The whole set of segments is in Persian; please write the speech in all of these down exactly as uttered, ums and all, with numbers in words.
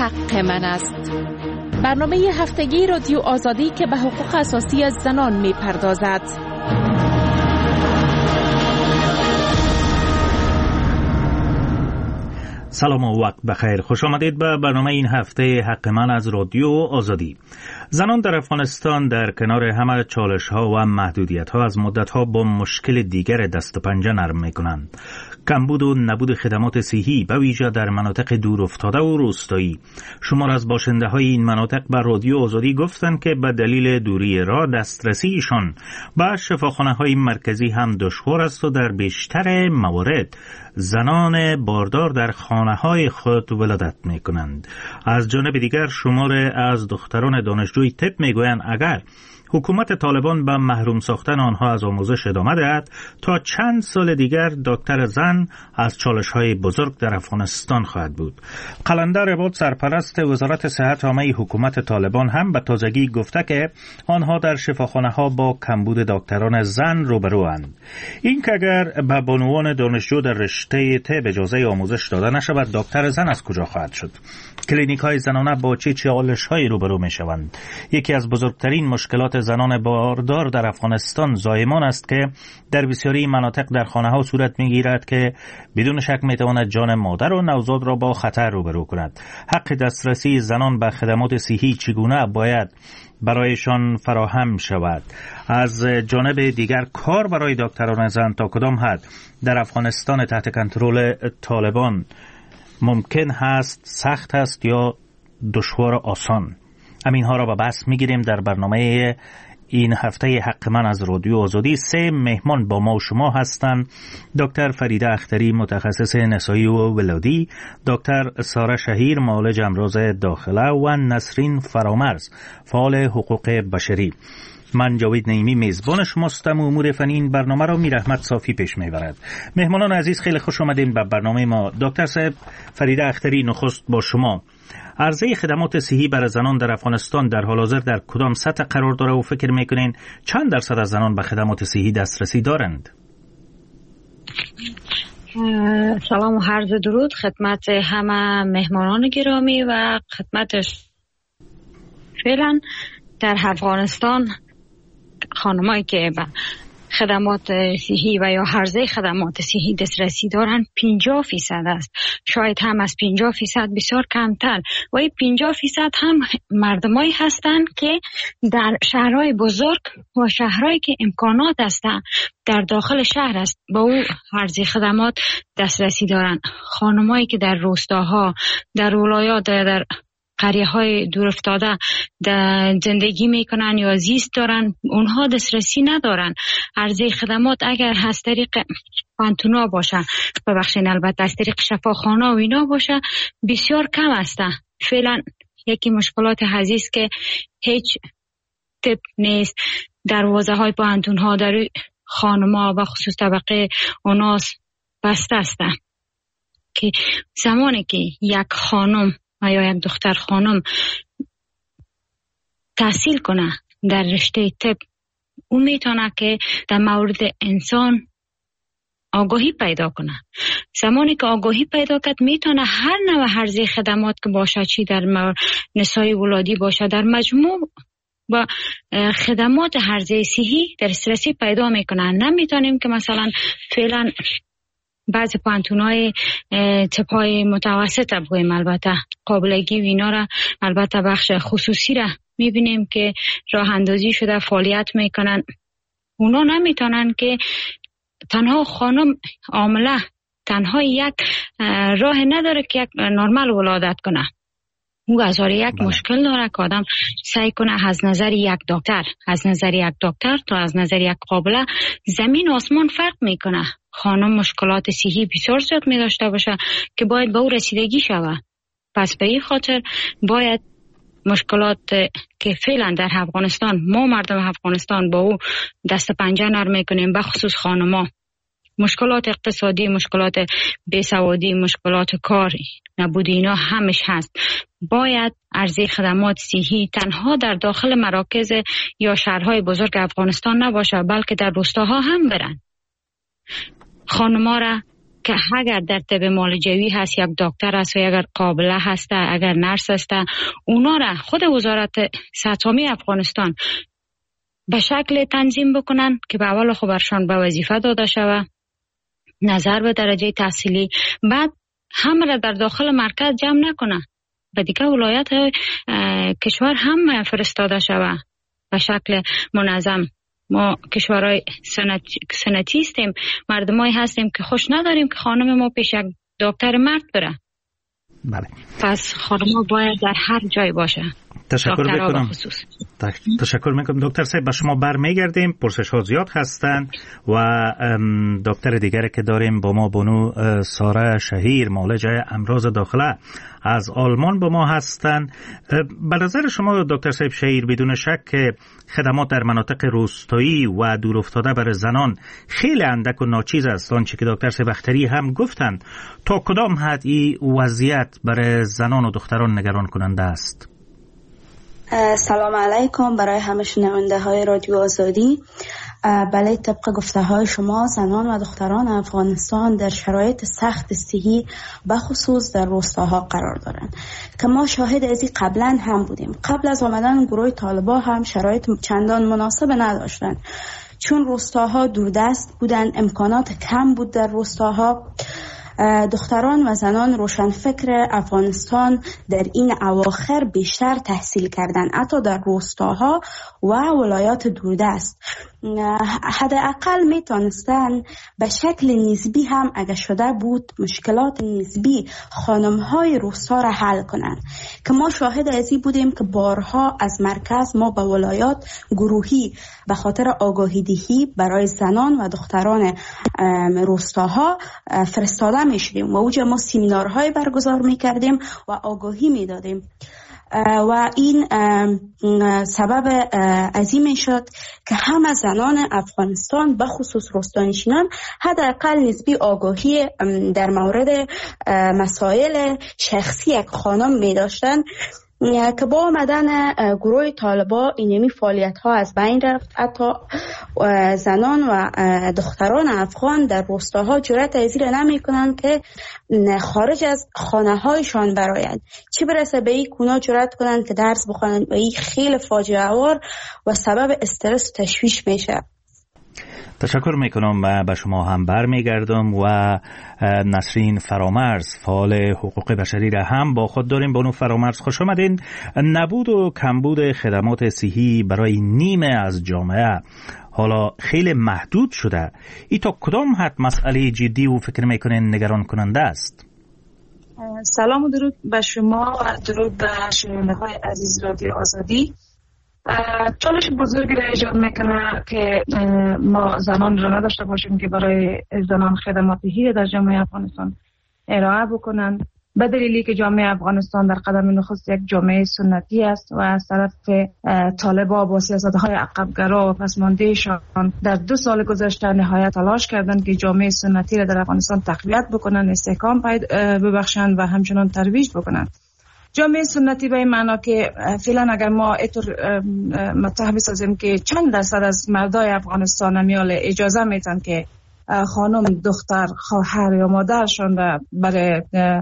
حق من است. برنامه هفتگی رادیو آزادی که به حقوق اساسی زنان می پردازد. سلام و وقت بخیر. خوش آمدید به برنامه این هفته حق من از رادیو آزادی. زنان در افغانستان در کنار همه چالش ها و محدودیت ها از مدت ها با مشکل دیگر دست و پنجه نرم می کنند. کمبود و نبود خدمات صحی به ویژه در مناطق دور افتاده و روستایی. شمار از باشنده های این مناطق به رادیو آزادی گفتند که به دلیل دوری راه دسترسیشان به شفاخانه های مرکزی هم دشوار است و در بیشتر موارد زنان باردار در خانه های خود ولادت می کنند. از جانب دیگر شمار از دختران دانشجوی طب می گویند اگر حکومت طالبان به محروم ساختن آنها از آموزش ادامه دهد تا چند سال دیگر دکتر زن از چالش‌های بزرگ در افغانستان خواهد بود. قلندر عباد سرپرست وزارت صحت عامه حکومت طالبان هم به تازگی گفته که آنها در شفاخانه‌ها با کمبود دکتران زن روبروند. این که اگر به بانوان دانشجو در رشته طب اجازه آموزش داده نشود دکتر زن از کجا خواهد شد؟ کلینیک‌های زنانه با چه چالش‌هایی روبرو می‌شوند؟ یکی از بزرگترین مشکلات زنان باردار در افغانستان زایمان است که در بسیاری مناطق در خانه‌ها صورت می‌گیرد که بدون شک می‌تواند جان مادر و نوزاد را با خطر روبرو کند. حق دسترسی زنان به خدمات صحی چگونه باید برایشان فراهم شود؟ از جانب دیگر کار برای دکتران زن تا کدام حد در افغانستان تحت کنترل طالبان ممکن هست، سخت است یا دشوار آسان؟ همین ها را به بحث میگیریم در برنامه این هفته حق من از رادیو آزادی. سه مهمان با ما و شما هستند: دکتر فریده اختری متخصص نسایی و ولادی، دکتر ساره شهیر معالج امراض داخله و نسرین فرامرز فعال حقوق بشری. من جاوید نعیمی میزبان شماستم و امور فنی این برنامه را میر احمد صافی پیش میبرد. مهمانان عزیز خیلی خوش آمدین به برنامه ما. دکتر صاحب فریده اختری، نخست با شما. عرضه خدمات صحی برای زنان در افغانستان در حال حاضر در کدام سطح قرار داره و فکر میکنین چند درصد از زنان به خدمات صحی دسترسی دارند؟ سلام و عرض درود خدمت همه مهمانان گرامی و خدمت فعلا در افغانستان خانمایی که به خدمات صحی و یا حوزه خدمات صحی دسترسی دارن پنجاه فیصد است، شاید هم از پنجاه فیصد بسیار کمتر. و این پنجاه فیصد هم مردمایی هستند که در شهرهای بزرگ و شهرهایی که امکانات هستند در داخل شهر است با او حوزه خدمات دسترسی دارن. خانمایی که در روستاها، در ولایات، در قریه های دور افتاده زندگی میکنن یا زیست دارن، اونها دسترسی ندارن. عرضه خدمات اگر از طریق پانتونا باشه، ببخشید البته از طریق شفاخانه و اینا باشه بسیار کم است. فعلا یکی مشکلات عزیز که هیچ تپ نیست. دروازه های پانتون ها در خانما و خصوص طبقه اوناس بسته است که زمانی که یک خانم و یا یک دختر خانم تحصیل کنه در رشته طب، او میتونه که در مورد انسان آگاهی پیدا کنه. زمانی که آگاهی پیدا کرد میتونه هر نوع حوزه خدمات که باشه، چی در نسای ولادی باشه، در مجموع با خدمات حوزه صحی دسترسی پیدا میکنه. نمیتونیم که مثلا فعلا بعضی پانتونای تپای متوسط بگویم، البته قابلگی و اینا را البته بخش خصوصی را میبینیم که راه اندازی شده فعالیت میکنن. اونا نمیتونن که تنها خانم عامله تنها یک راه نداره که یک نرمال ولادت کنه. او هزار یک بله. مشکل داره که آدم سعی کنه از نظر یک دکتر از نظر یک دکتر تا از نظر یک قابله زمین آسمان فرق میکنه. خانم مشکلات صحی بسیار زیاد می داشته باشه که باید به او رسیدگی شود. پس به این خاطر باید مشکلات که فعلا در افغانستان ما مردم افغانستان با او دست پنجه نرم میکنیم، به خصوص خانما، مشکلات اقتصادی، مشکلات بیسوادی، مشکلات کار نبود، اینا همش هست. باید عرضه خدمات صحی تنها در داخل مراکز یا شهرهای بزرگ افغانستان نباشه، بلکه در روستاها هم برن. خانما را که اگر در طب معالجوی هست یک دکتر هست و اگر قابله هست اگر نرس هست اونا را خود وزارت صحت عامه افغانستان به شکل تنظیم بکنن که به اول خو برشان به وظیفه داده شوه، نظر به درجه تحصیلی، بعد همه را در داخل مرکز جمع نکنه به دیگه ولایت کشور هم فرستاده شوه به شکل منظم. ما کشورهای سنت، سنتی هستیم، مردمایی هستیم که خوش نداریم که خانم ما پیش یک دکتر مرد بره. بله. پس خانم باید در هر جای باشه. تشکر میکنم. تشکر میکنم دکتر صاحب. به شما برمیگردیم، پرسش ها زیاد هستند و دکتر دیگری که داریم با ما بانو ساره شهیر، معالجه امراض داخله از آلمان با ما هستند. به نظر شما دکتر صاحب شهیر بدون شک که خدمات در مناطق روستایی و دور افتاده برای زنان خیلی اندک و ناچیز است، آنچه که دکتر صاحب اختری هم گفتند. تا کدام حد این وضعیت برای زنان و دختران نگران کننده است؟ سلام علیکم برای همه شنونده های رادیو آزادی. بله، طبق گفته های شما زنان و دختران افغانستان در شرایط سخت صحی بخصوص در روستاها قرار دارند که ما شاهد از این قبلا هم بودیم. قبل از آمدن گروه طالبان هم شرایط چندان مناسب نداشتند، چون روستاها دوردست بودند، امکانات کم بود در روستاها. دختران و زنان روشنفکر افغانستان در این اواخر بیشتر تحصیل کردند، حتی در روستاها و ولایات دوردست. حداقل میتونستن به شکل نسبی هم اگه شده بود مشکلات نسبی خانم‌های روستا را حل کنند، که ما شاهد از این بودیم که بارها از مرکز ما به ولایات گروهی به خاطر آگاهی دهی برای زنان و دختران روستاها فرستاده میشدیم و اوجا ما سیمینارهای برگزار میکردیم و آگاهی میدادیم و این سبب عظیمی شد که همه زنان افغانستان به خصوص روستانشینان حداقل نسبی آگاهی در مورد مسائل شخصی یک خانم می داشتند، که با آمدن گروه طالبان اینمی فعالیت ها از بین رفت. حتی زنان و دختران افغان در روستاها جرأت از این نمی کنند که خارج از خانه هایشان برآیند، چه برسه به این کونا جرأت کنند که درس بخوانند و این خیلی فاجعه آور و سبب استرس و تشویش میشه. تشکر میکنم و به شما هم برمیگردم و نسرین فرامرز فعال حقوق بشری را هم با خود داریم. بانو فرامرز خوش آمدین. نبود و کمبود خدمات صحی برای نیمه از جامعه حالا خیلی محدود شده. ای تا کدام حد مسئله جدی و فکر میکنین نگران کننده است؟ سلام و درود به شما و درود به شنونده‌های عزیز رادیو آزادی. چالش بزرگی را ایجاد میکنه که ما زنان را نداشته باشیم که برای زنان خدمات صحی در جامعه افغانستان ارائه بکنن، به دلیلی که جامعه افغانستان در قدم نخست یک جامعه سنتی است و از طرف طالبا با سیاست‌های عقب‌گرا و پسماندهشان در دو سال گذشته نهایت تلاش کردند که جامعه سنتی را در افغانستان تقویت بکنن، استحکام ببخشند و همچنان ترویج بکنند. جامعه سنتی به این معنا که فعلا اگر ما اینطور مطرح بسازیم که چند درصد از مردای افغانستان میال اجازه میتن که خانم، دختر، خواهر یا مادرشان را برای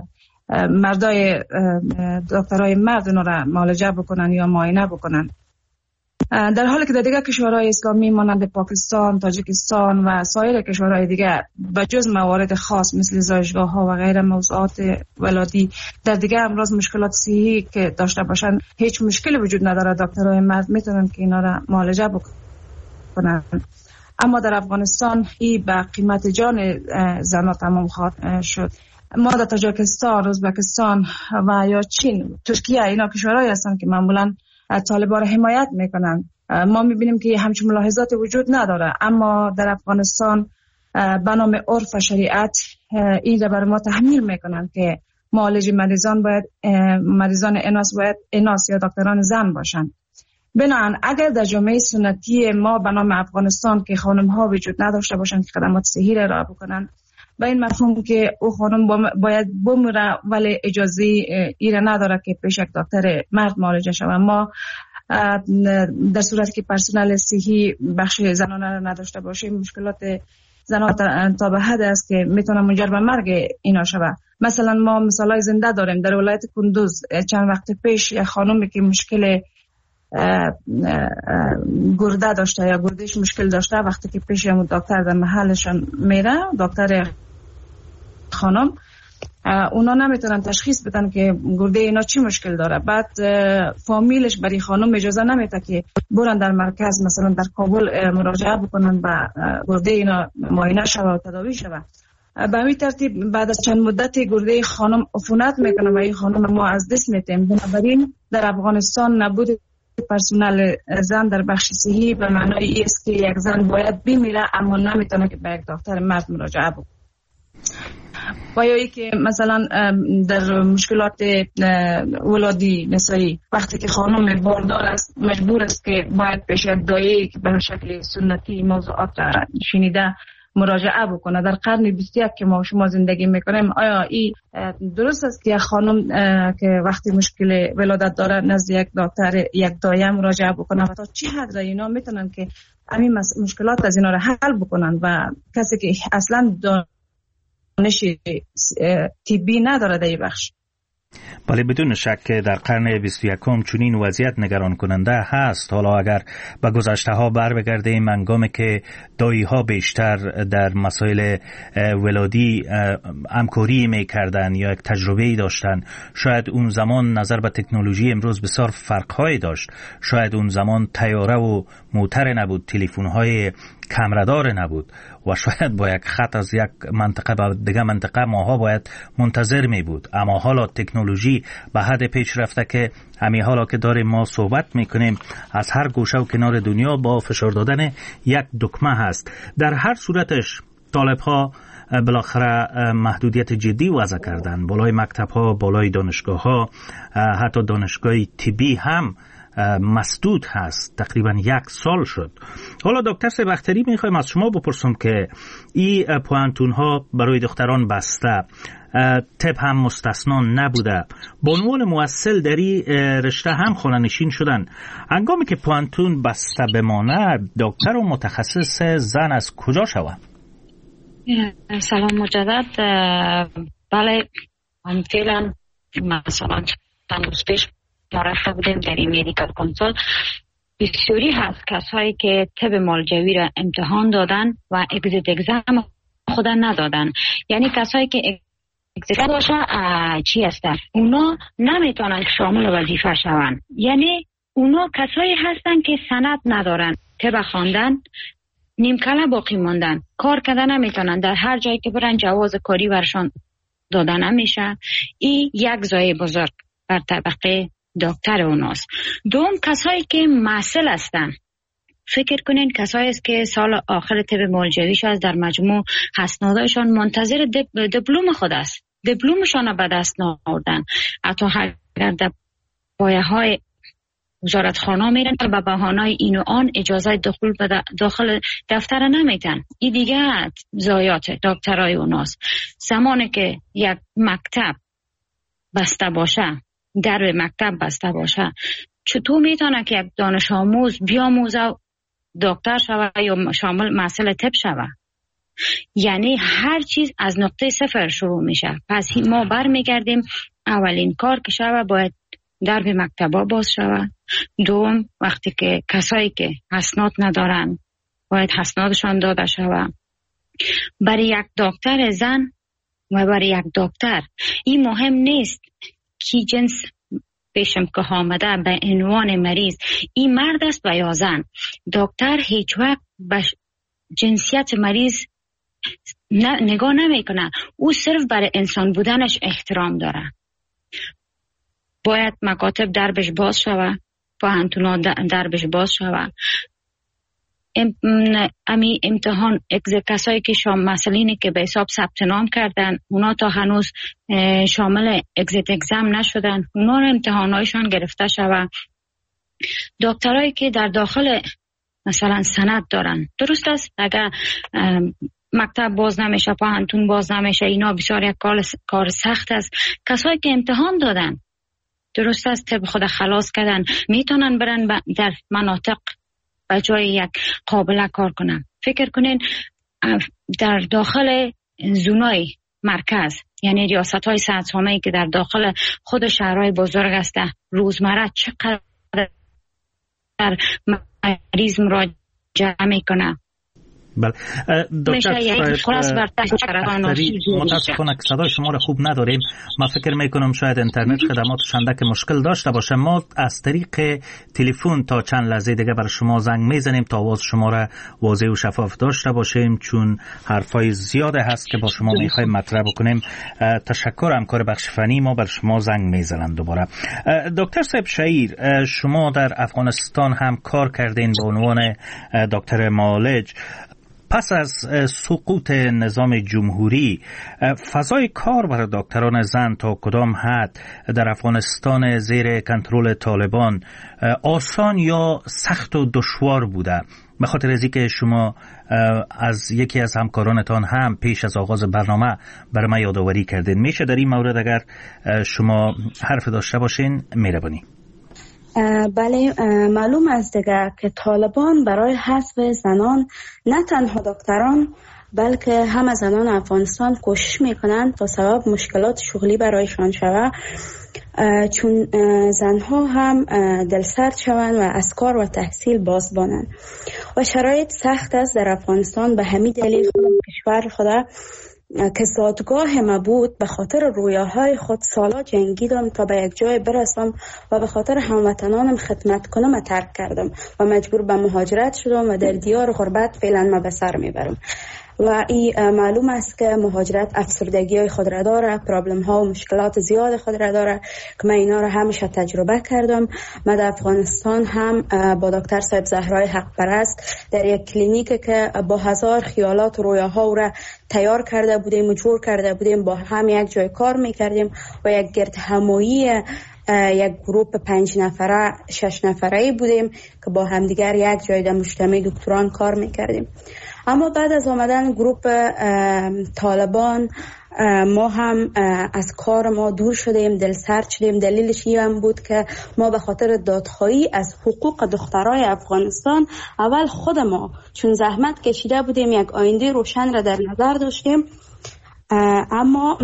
مردای دکترای مرد اونا را معالجه بکنن یا معاینه بکنن، در حالی که در دیگر کشورهای اسلامی مانند پاکستان، تاجیکستان و سایر کشورهای دیگر به جز موارد خاص مثل زایشگاه ها و غیر موضوعات ولادی در دیگر امراض مشکلات صحی که داشته باشند هیچ مشکلی وجود نداره، دکترای مرد میتونن که اینا را معالجه بکنن. اما در افغانستان این به قیمت جان زنها تمام خواهد شد. ما در تاجیکستان، ازبکستان و یا چین، ترکیه، اینا کشورهایی هستند که معمولاً طالبان را حمایت میکنن. ما میبینیم که همچون ملاحظات وجود نداره، اما در افغانستان به نام عرف و شریعت این را بر ما تحمیل میکنن که معالج مریضان باید مریضان اناث باید اناث یا دکتران زن باشند. بنابراین اگر در جامعه سنتی ما به نام افغانستان که خانم ها وجود نداشته باشند که خدمات صحی را ارائه بکنن، با این مفهوم که او خانم باید بمیره ولی اجازه ایره نداره که پیش یک دکتر مرد معالجه شود. ما در صورتی که پرسنل صحی بخش زنانه را نداشته باشیم مشکلات زنها تا به حد است که میتونه منجر به مرگ اینا شود. مثلا ما مثالای زنده داریم. در ولایت کندوز چند وقت پیش یک خانومی که مشکل گرده داشته یا گردش مشکل داشته، وقتی که پیش همون دکتر در محلشان میره، دکتر خانم، اونا نمیتونن تشخیص بدن که گرده اینا چی مشکل داره. بعد فامیلش برای خانم اجازه نمیده که برن در مرکز مثلا در کابل مراجعه بکنن و گرده اینا معاینه شوه و تداوی شوه. به همین ترتیب بعد از چند مدتی گرده خانم عفونت میکنه و این خانم ما از دست میتیم. بنابراین در افغانستان نبود پرسنل زن در بخش صحی به معنای است که یک زن باید بمیره اما نمیتونه که به یک دکتر مرد مراجعه بکنه. و یا ای که مثلا در مشکلات ولادی نسایی وقتی که خانم باردار است مجبور است که باید پیش یک دایه‌ای که به شکل سنتی موضوعات شنیده مراجعه بکنه. در قرن بیست و یک که ما شما زندگی میکنیم، آیا این درست است که یک خانم که وقتی مشکل ولادت داره نزد یک دکتر یک دایه مراجعه بکنه و تا چه حد اینا میتونن که همین مشکلات از اینا رو حل بکنن و کسی که اصلا دانش طبی نداره در این بخش؟ بله، بدون شک در قرن بیست و یکم چنین وضعیت نگران کننده هست. حالا اگر به گذشته ها بر بگردیم، هنگامی که دایی ها بیشتر در مسائل ولادی همکاری میکردن یا یک تجربه داشتن، شاید اون زمان نظر به تکنولوژی امروز بسیار فرق‌هایی داشت. شاید اون زمان طیاره و موتر نبود، تلفن های کمردار نبود و شاید با یک خط از یک منطقه به دیگه منطقه ماها باید منتظر می بود. اما حالا تکنولوژی به حد پیش رفته که همین حالا که داریم ما صحبت میکنیم از هر گوشه و کنار دنیا با فشار دادن یک دکمه هست. در هر صورتش طالب ها بالاخره محدودیت جدی وضع کردن. بالای مکتب ها، بالای دانشگاه ها، حتی دانشگاه طبی هم مسدود هست. تقریبا یک سال شد. حالا دکتر سبختری میخوایم از شما بپرسم که این پوانتون ها برای دختران بسته، طب هم مستثنا نبوده، به عنوان موصل در این رشته هم خانه‌نشین شدن. هنگامی که پوانتون بسته بمانه، دکتر و متخصص زن از کجا شود؟ سلام مجدد. بله، هم فعلا مثلا چند روز پیش ما رفته بودیم در این میدیکال کنسول. بسیاری هست کسایی که طب مالجوی را امتحان دادن و اگزیت اگزام خود ندادن. یعنی کسایی که اگزیت باشه چی هستن؟ اونا نمیتونن شامل وظیفه شون. یعنی اونا کسایی هستن که سند ندارن، طب خواندن نیمکله باقی موندن، کار کردن نمیتونن، در هر جایی که برن جواز کاری برشان دادن نمیشه. این یک زایه بزرگ بر طبقه دکتر اوناست. دوم کسایی که معسل هستن. فکر کنین کسایی است که سال آخر طب مالجویش از در مجموع اسنادشان منتظر دب... دیپلم خود است. دیپلمشان به دست نآوردن. حتی اگر در پایه‌های وزارتخانه میرن که به بهانه‌ی این و آن اجازه دخول به داخل دفتر نمیتن. این دیگه ضایعات دکترای اوناست. زمانی که یک مکتب بسته باشه، در مکتب بسته باشه، چطور میتونه که یک دانش آموز بیاموزه و دکتر شوه یا شامل مسئله طب شوه؟ یعنی هر چیز از نقطه صفر شروع میشه. پس ما برمیگردیم اولین کار که شوه باید درب مکتبا باز شوه. دوم وقتی که کسایی که اسناد ندارن باید اسنادشان داده شوه. برای یک دکتر زن و برای یک دکتر این مهم نیست کی جنس پیشم که آمده به عنوان مریض این مرد است و یا زن. دکتر هیچ وقت به جنسیت مریض نگاه نمی کنه. او صرف برای انسان بودنش احترام داره. باید مکاتب دربش باز شوه، پوهنتونا دربش باز شوه. امی امتحان کسایی که شام مسئلینی که به حساب ثبت نام کردن اونا تا هنوز شامل اگزیت اگزام نشدن، اونا رو امتحانایشان گرفته شوه. دکترایی که در داخل مثلا سند دارن، درست است اگر مکتب باز نمیشه، پوهنتون باز نمیشه، اینا بسیار یک کار سخت است. کسایی که امتحان دادن، درست است طب خود خلاص کردن، میتونن برن در مناطق به جای یک قابله کار کنن. فکر کنین در داخل زونای مرکز، یعنی ریاست های صحت عامه که در داخل خود شهرهای بزرگ است، روزمره چقدر مریض مراجعه میکنه. بله دکتر متاسفانه صدای شما را خوب نداریم. ما فکر میکنم شاید اینترنت خدماتش اندک مشکل داشته باشه. ما از طریق تلفن تا چند لحظه دیگه بر شما زنگ میزنیم تا آواز شما را واضح و شفاف داشته باشیم، چون حرفای زیاده هست که با شما میخوایم مطرح بکنیم. تشکر همکار بخش فنی ما بر شما زنگ میزنن دوباره. دکتر صاحب شهیر، شما در افغانستان هم کار کردین به عنوان دکتر معالج. پس از سقوط نظام جمهوری فضای کار برای دکتران زن تا کدام حد در افغانستان زیر کنترل طالبان آسان یا سخت و دشوار بوده؟ به خاطر از اینکه شما از یکی از همکارانتان هم پیش از آغاز برنامه برای ما یادآوری کردین، میشه در این مورد اگر شما حرف داشته باشین مهربانی؟ بله، معلوم است دیگه که طالبان برای حذف زنان نه تنها دکتران بلکه همه زنان افغانستان کوشش میکنند تا سبب مشکلات شغلی برایشان شود، چون زنها هم دلسرد شوند و از کار و تحصیل بازبانند و شرایط سخت است در افغانستان. به همین دلیل کشور خدا که زادگاه ما بود به خاطر رویاهای خود سالا جنگیدم تا به یک جای برسم و به خاطر هموطنانم خدمت کنم و ترک کردم و مجبور به مهاجرت شدم و در دیار غربت فعلا ما به سر میبرم. و این معلوم است که مهاجرت افسردگی های خود را داره، پرابلم ها و مشکلات زیاد خود را داره که من اینا را همیشه تجربه کردم. من در افغانستان هم با دکتر صاحب زهرای حق پرست در یک کلینیک که با هزار خیالات و رویاها را تیار کرده بودیم و جور کرده بودیم با هم یک جای کار میکردیم و یک گرد همایی یک گروپ پنج نفره شش نفره بودیم که با همدیگر یک جای در مجتمع دکتران کار میکردیم. اما بعد از آمدن گروپ طالبان ما هم از کار ما دور شدیم، دلسرد شدیم. دلیلش این هم بود که ما به خاطر دادخواهی از حقوق دخترای افغانستان اول خود ما چون زحمت کشیده بودیم یک آینده روشن را در نظر داشتیم، اما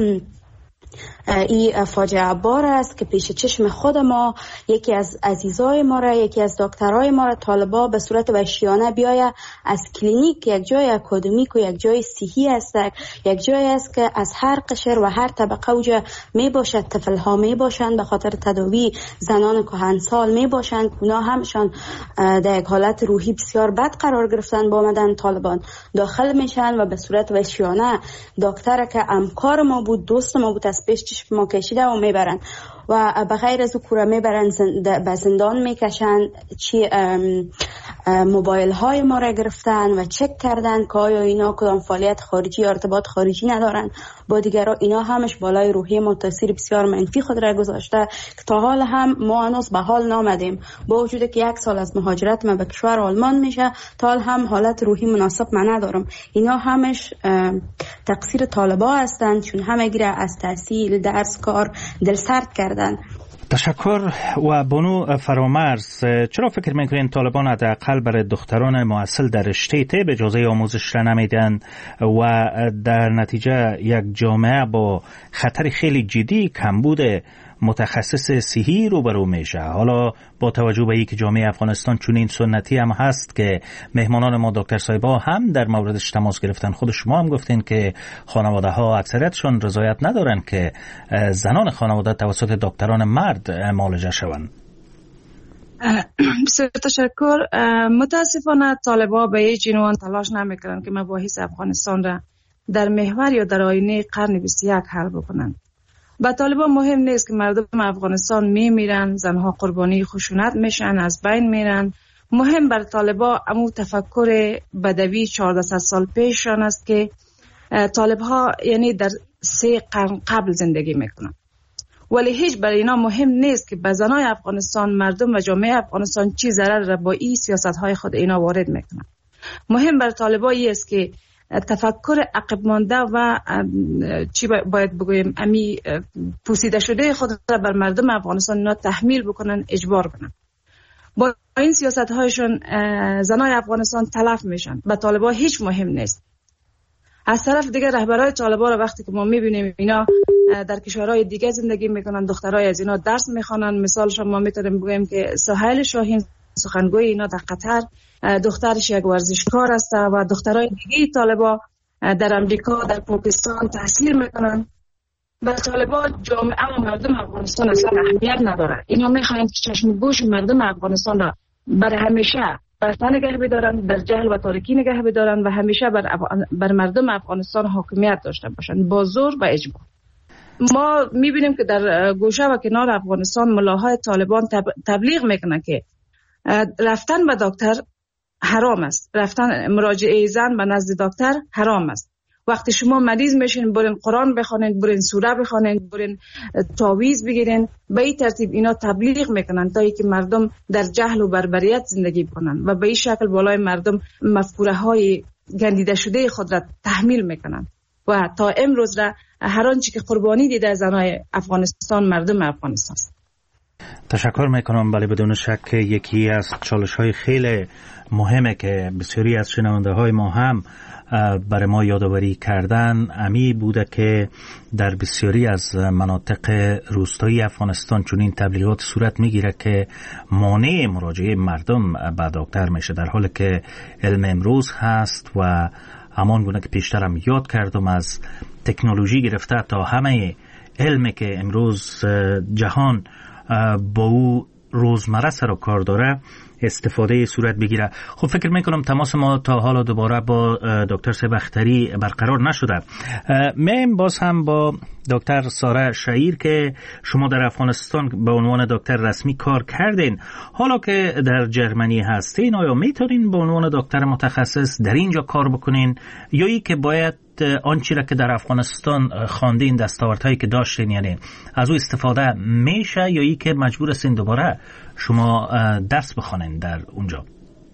این فاجعه بار است که پیش چشم خود ما یکی از عزیزای ما را، یکی از دکترای ما را طالبا به صورت وحشیانه بیاید از کلینیک، یک جای اکادمیک و یک جای صحی است، یک جای است که از هر قشر و هر طبقه اوجا می باشد، طفل ها می باشند به خاطر تداوی، زنان کهنسال می باشند، اونا همشان در یک حالت روحی بسیار بد قرار گرفتن. با آمدن طالبان داخل میشن و به صورت وحشیانه دکتر که همکار ما بود، دوست ما بود، از پیش چشم ما کشیده و میبرن و بغیر از او کوره میبرن زند... به زندان میکشن. چی موبایل های ما را گرفتن و چک کردن که آیا اینا کدام فعالیت خارجی ارتباط خارجی ندارن با دیگران. اینا همش بالای روحی ما تاثیر بسیار منفی خود را گذاشته که تا حال هم ما هنوز به حال نامدیم، با وجود که یک سال از مهاجرت من به کشور آلمان میشه تا حال هم حالت روحی مناسب من ندارم. اینا همش تقصیر طالبا هستند چون همه گیره از تحصیل، درس، کار دلسرد کردن. تشکر. و بانو فرامرز، چرا فکر میکنین طالبان حداقل برای دختران مؤصل در رشته طب اجازه آموزش را نمیدن و در نتیجه یک جامعه با خطر خیلی جدی کمبود متخصص صحی روبرو میشه؟ حالا با توجه به اینکه جامعه افغانستان چنین سنتی هم هست که مهمانان ما دکتر صاحبا هم در موردش تماس گرفتن، خود شما هم گفتین که خانواده ها اکثریتشون رضایت ندارن که زنان خانواده توسط دکتران مرد معالجه شوند. بسیار تشکر. متاسفانه طالبا به هیچ عنوان تلاش نمیکنن که مباحث افغانستان را در محور یا در آینه قرن بیست و یک حل بکنن. با طالبان مهم نیست که مردم افغانستان میمیرن، زنها قربانی خشونت میشن، از بین میرن. مهم بر طالبان امو تفکر بدوی چهارده سال پیششان است که طالبها یعنی در سه قرن قبل زندگی میکنن، ولی هیچ برای اینا مهم نیست که به زنای افغانستان، مردم و جامعه افغانستان چی ضرر را با این سیاست های خود اینا وارد میکنن. مهم بر طالبان است که تفکر عقب مانده و چی باید بگویم امی پوسیده شده خود را بر مردم افغانستان اینا تحمیل بکنن، اجبار کنن. با این سیاست هایشون زنای افغانستان تلف میشن. به طالبان هیچ مهم نیست از طرف دیگه رهبرای طالبان وقتی که ما میبینیم اینا در کشورهای دیگه زندگی میکنن، دخترای از اینا درس میخوانن. مثالش ما میتونیم بگیم که سهیل شاهین سخنگوی اینا در قطر، دخترش یک ورزشکار است و دخترای دیگه طالبان در امریکا، در پاکستان تحصیل میکنن. برای طالبان جامعه و مردم افغانستان اصلا اهمیت نداره. اینا میخواین که چشم گوش مردم افغانستان را برای همیشه بسته نگه بدارن، در جهل و تاریکی نگه بدارن و همیشه بر, افغان... بر مردم افغانستان حاکمیت داشته باشن با زور و اجبار. ما میبینیم که در گوشه و کنار افغانستان ملاهای طالبان تب... تبلیغ میکنن که رفتن به دکتر حرام است، رفتن مراجعه زن به نزد دکتر حرام است. وقتی شما مریض میشین برین قرآن بخونین، برین سوره بخونین، برین تعویض بگیرین. به این ترتیب اینا تبلیغ میکنن تا اینکه مردم در جهل و بربریت زندگی کنن و به این شکل بالای مردم مفکوره های گندیده شده خود را تحمیل میکنن و تا امروز را هر آنچه که قربانی دیده زنای افغانستان مردم افغانستان است. تشکر میکنم. بله بدون شک یکی از چالش های خیلی مهمه که بسیاری از شنونده های ما هم برای ما یادآوری کردن امی بوده که در بسیاری از مناطق روستایی افغانستان چنین تبلیغات صورت میگیره که مانع مراجعه مردم به دکتر میشه، در حالی که علم امروز هست و همان گونه که پیشترم یاد کردم از تکنولوژی گرفته تا همه علمی که امروز جهان با او روزمره سر و کار داره استفاده صورت بگیره. خب فکر میکنم تماس ما تا حالا دوباره با دکتر صاحب اختری برقرار نشده. میم باز هم با دکتر ساره شعیر که شما در افغانستان به عنوان دکتر رسمی کار کردین، حالا که در جرمنی هستین آیا میتونین به عنوان دکتر متخصص در اینجا کار بکنین یا ای که باید آنچه را که در افغانستان خواندین دستاوردهایی که داشتین یعنی از او استفاده میشه یا ای که مجبور هستین دوباره شما درس بخونین در اونجا؟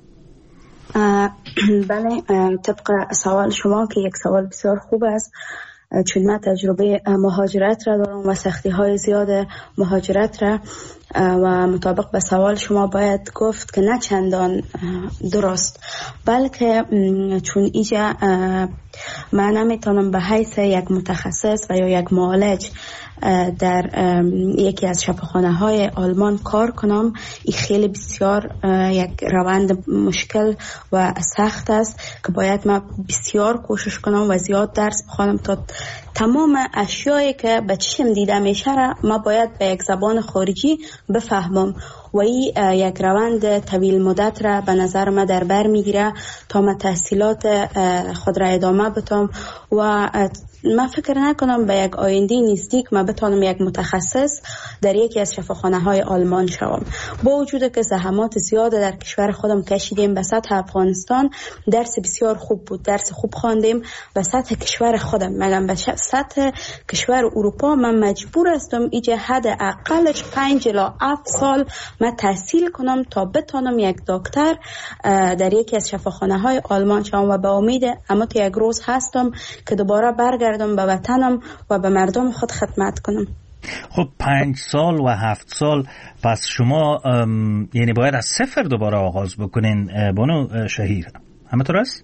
بله، طبق سوال شما که یک سوال بسیار خوب است، چون من تجربه مهاجرت را دارم و سختی های زیاد مهاجرت را و مطابق به سوال شما باید گفت که نه چندان درست، بلکه چون ایجا من نمیتونم به حیث یک متخصص و یا یک معالج در یکی از شفاخانه های آلمان کار کنم. این خیلی بسیار یک روند مشکل و سخت است که باید من بسیار کوشش کنم و زیاد درس بخوانم تا تمام اشیایی که به چشم دیده میشه را ما باید به یک زبان خارجی بفهمم و این یک روند طویل مدت را به نظر ما در بر میگیره تا ما تحصیلات خود را ادامه بدم و من فکر نکنم به یک آینده نزدیک ما بتونم یک متخصص در یکی از شفاخانه های آلمان شوم. با وجود که زحمات زیاد در کشور خودم کشیدیم، به سطح افغانستان درس بسیار خوب بود، درس خوب خواندیم. به سطح کشور خودم مگم به سطح کشور اروپا من مجبور هستم ایجا حد اقلش پنج الی هفت سال من تحصیل کنم تا بتونم یک دکتر در یکی از شفاخانه های آلمان شوم و به امید اما که یک روز هستم که دوباره برگردم به وطنم و به مردم خود خدمت کنم. خب پنج سال و هفت سال، پس شما یعنی باید از صفر دوباره آغاز بکنین بانو شهیر، همینطور است؟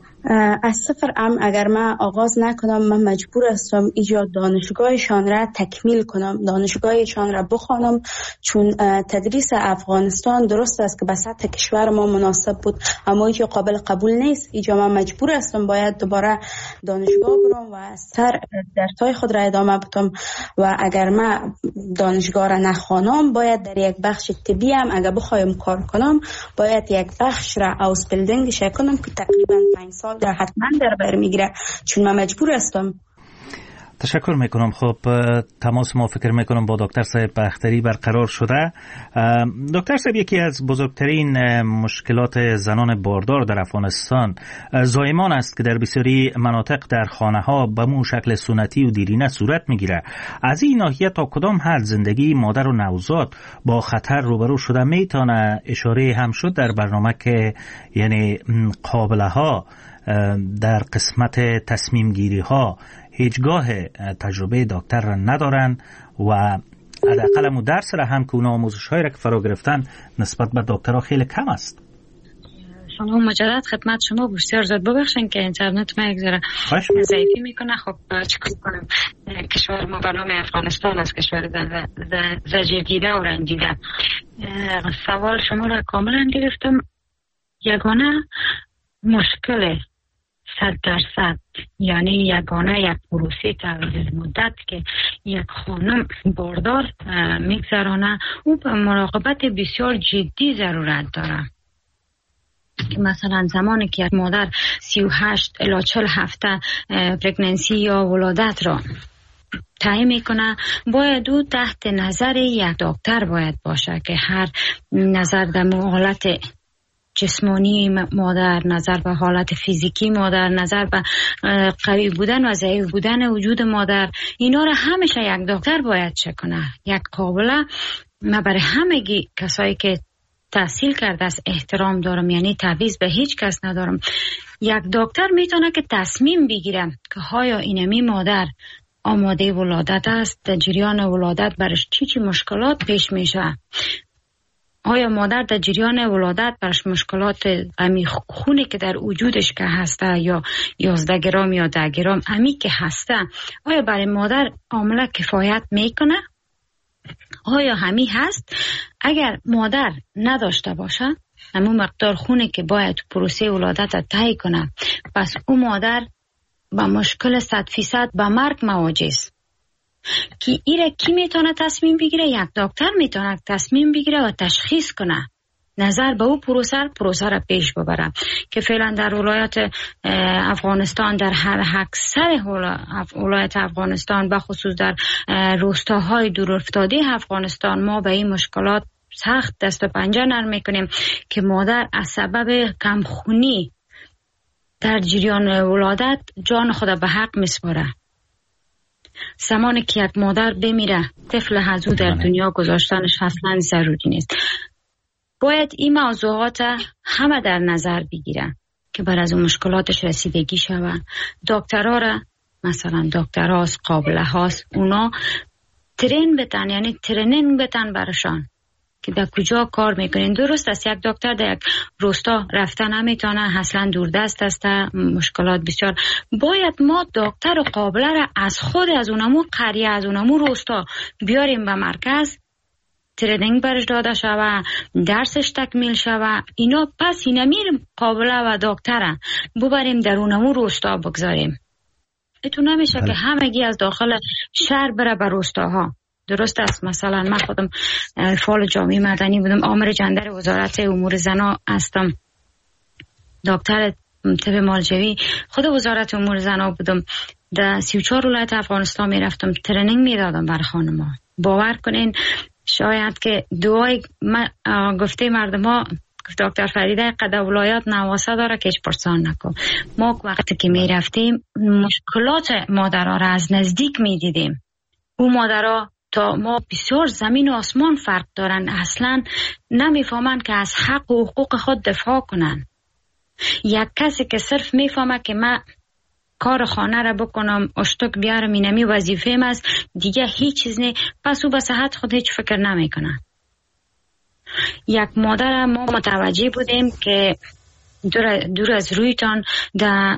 از صفر ام اگر من آغاز نکنم من مجبور هستم ایجاد دانشگاهشان را تکمیل کنم، دانشگاهشان را بخوانم، چون تدریس افغانستان درست است که به سطح کشور ما مناسب بود اما اینجا قابل قبول نیست. اینجا من مجبور هستم باید دوباره دانشگاه برم و سر درسای خود را ادامه بدم و اگر من دانشگاه را نخوانم باید در یک بخش طبی هم اگر بخوایم کار کنم باید یک بخش را اوسبیلدینگش کنم که تقریبا پنج سال در حتما در بر میگیره، چون من مجبور هستم. تشکر میکنم. خب تماس ما فکر میکنم با دکتر صاحب اختری برقرار شده. دکتر صاحب، یکی از بزرگترین مشکلات زنان باردار در افغانستان زایمان است که در بسیاری مناطق در خانه ها به مو شکل سنتی و دیرینه صورت میگیره. از این ناحیه تا کدام حد زندگی مادر و نوزاد با خطر روبرو شده؟ میتونه اشاره هم شد در برنامه که یعنی قابله ها در قسمت تصمیم گیری ها هیچگاه تجربه دکتر را ندارن و حداقل مو درس را هم که اونا آموزش هایی را که فرا گرفتن نسبت به دکترها خیلی کم است. سلام مجدد خدمت شما. بسیار زود ببخشید که اینترنت ما یک ذره ضعیفی میکنه. خب چیکار کنم؟ کشور ما به نام افغانستان از کشور زجر دیده و رنجیده. سوال شما را کاملا گرفتم. یگانه مشکل صد درصد یعنی یگانه یک پروسه تعویض مدت که یک خانم باردار میگذرانه، او به مراقبت بسیار جدی ضرورت داره. که مثلا زمانی که یک مادر سی و هشت الی چهل هفته پرگننسی یا ولادت را تعیین میکنه، باید او تحت نظر یک دکتر باید باشه که هر نظر در حالت جسمانی مادر، نظر به حالت فیزیکی مادر، نظر به قوی بودن و ضعیف بودن وجود مادر، اینا را همیشه یک دکتر باید چک کنه. یک قابله من برای همگی کسایی که تحصیل کرده است احترام دارم، یعنی تعویض به هیچ کس ندارم. یک دکتر میتونه که تصمیم بگیره که آیا اینمی مادر آماده ولادت است، در جریان ولادت برش چی چی مشکلات پیش میشه، آیا مادر در جریان ولادت برش مشکلات امی خونی که در وجودش که هسته یا یازده گرم یا ده گرم امی که هسته، آیا برای مادر عامله کفایت میکنه؟ آیا همی هست؟ اگر مادر نداشته باشه همون مقدار خونی که باید پروسه ولادت طی کنه، پس اون مادر با مشکل صد فیصد با مرگ مواجه است. که ایره کی میتونه تصمیم بگیره؟ یک دکتر میتونه تصمیم بگیره و تشخیص کنه، نظر به او پروسه پروسه را پیش ببره. که فعلا در ولایت افغانستان، در هر اکثر ولایت افغانستان، به خصوص در روستاهای دورافتاده افغانستان، ما به این مشکلات سخت دست و پنجه نرم میکنیم که مادر از سبب کمخونی در جریان ولادت جان خود به حق میسپاره. زمانی که یک مادر بمیره، طفل هزو در دنیا گذاشتنش اصلا ضروری نیست. باید این موضوعات همه در نظر بگیرن که بر از اون مشکلاتش رسیدگی شود. دکترها را مثلا دکترهاست، قابله هاست، اونا ترین بتن، یعنی ترینینگ بتن برشان که در کجا کار میکنین. درست است یک دکتر در یک روستا رفتن نمیتونه، اصلا دوردست است، مشکلات بسیار. باید ما دکتر و قابله را از خود از اونمو قریه، از اونمو روستا بیاریم به مرکز، ترینینگ برش داده شوه، درسش تکمیل شوه، اینا پس اینا میریم قابله و دکتر ببریم در اونمو روستا بگذاریم. اتون نمیشه که همگی از داخل شهر بره به روستاها. درست است. مثلا من خودم فعال جامعه مدنی بودم، آمر جندر وزارت امور زنا هستم، دکتر طب مالجوی خود وزارت امور زنا بودم. در سی و چهار ولایت افغانستان میرفتم ترینینگ میدادم بر خانم‌ها. باور کنین شاید که دعای گفته مردم ها دکتر فریده قد ولایت نواسه داره که هیچ پرسان نکن. ما وقتی که میرفتیم مشکلات مادرها را از نزدیک میدیدیم. اون مادرها تا ما بسیار زمین و آسمان فرق دارن، اصلا نمیفهمن که از حق و حقوق خود دفاع کنن. یک کسی که صرف میفهمه که من کار خانه را بکنم، اشتک بیارم، اینمی وظیفه‌ام است، دیگه هیچ چیز نه، پس او به صحت خود هیچ فکر نمیکنه. یک مادر ما متوجه بودیم که دور, دور از رویتان در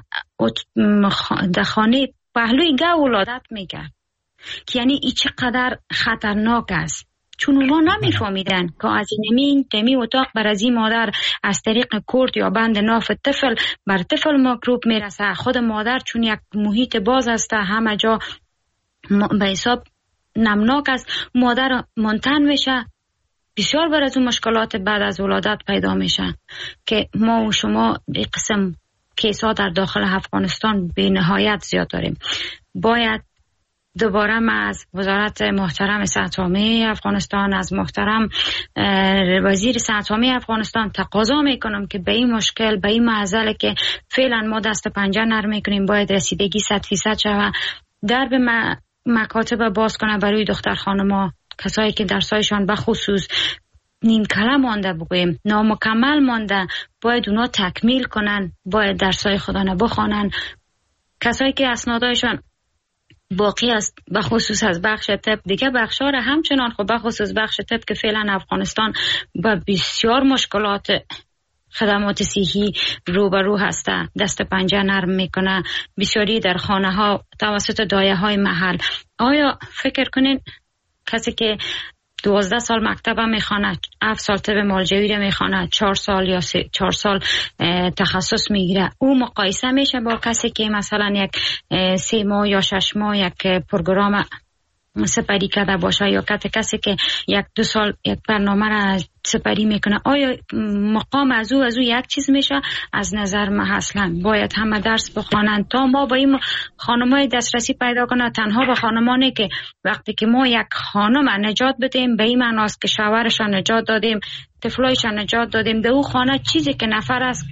در خانه پهلوی گه ولادت میکرد، که یعنی ای چقدر خطرناک است. چون اونا نمیفهمیدن که از اینمی تمی اتاق بر از این مادر از طریق کورد یا بند ناف طفل بر طفل مکروب میرسه. خود مادر چون یک محیط باز است، همه جا به حساب نمناک است، مادر منتن میشه، بسیار بر از اون مشکلات بعد از ولادت پیدا میشه که ما و شما این قسم کیسا در داخل افغانستان به نهایت زیاد داریم. باید دوباره ما از وزارت محترم صحت عامه افغانستان، از محترم وزیر صحت عامه افغانستان تقاضا میکنم که به این مشکل، به این معضله که فعلا ما دست پنجه نرم میکنیم، باید رسیدگی صد فیصد شوه. در به مکاتب باز کنه برای دختر خانما، کسایی که درسایشان به خصوص نیم کلم مانده، بگویم نامکمل مانده، باید اونا تکمیل کنن، باید درسای خودانه بخوانن. کسایی که اسنادایشان باقی است به خصوص از بخش طب، دیگه بخشا را همچنان، خب به خصوص بخش طب که فعلا افغانستان با بسیار مشکلات خدمات صحی روبرو هسته، دست پنجه نرم میکنه. بسیاری در خانه ها توسط دایه های محل. آیا فکر کنین کسی که دوازده سال مکتب میخوانه، هفت سال طب مالجوی رو میخوانه، چهار سال یا سه چهار سال تخصص میگیره، او مقایسه میشه با کسی که مثلا یک سه ماه یا شش ماه یک پروگرام سپری کرده باشه، یا کسی که یک دو سال یک برنامه را سپری میکنه؟ آیا مقام از او از او یک چیز میشه؟ از نظر من اصلا باید همه درس بخوانند تا ما با این خانمای دسترسی پیدا کنه. تنها به خانمانی که وقتی که ما یک خانم نجات بدیم به این معناست که شوهرش نجات دادیم، طفلایش نجات دادیم، در او خانه چیزی که نفر است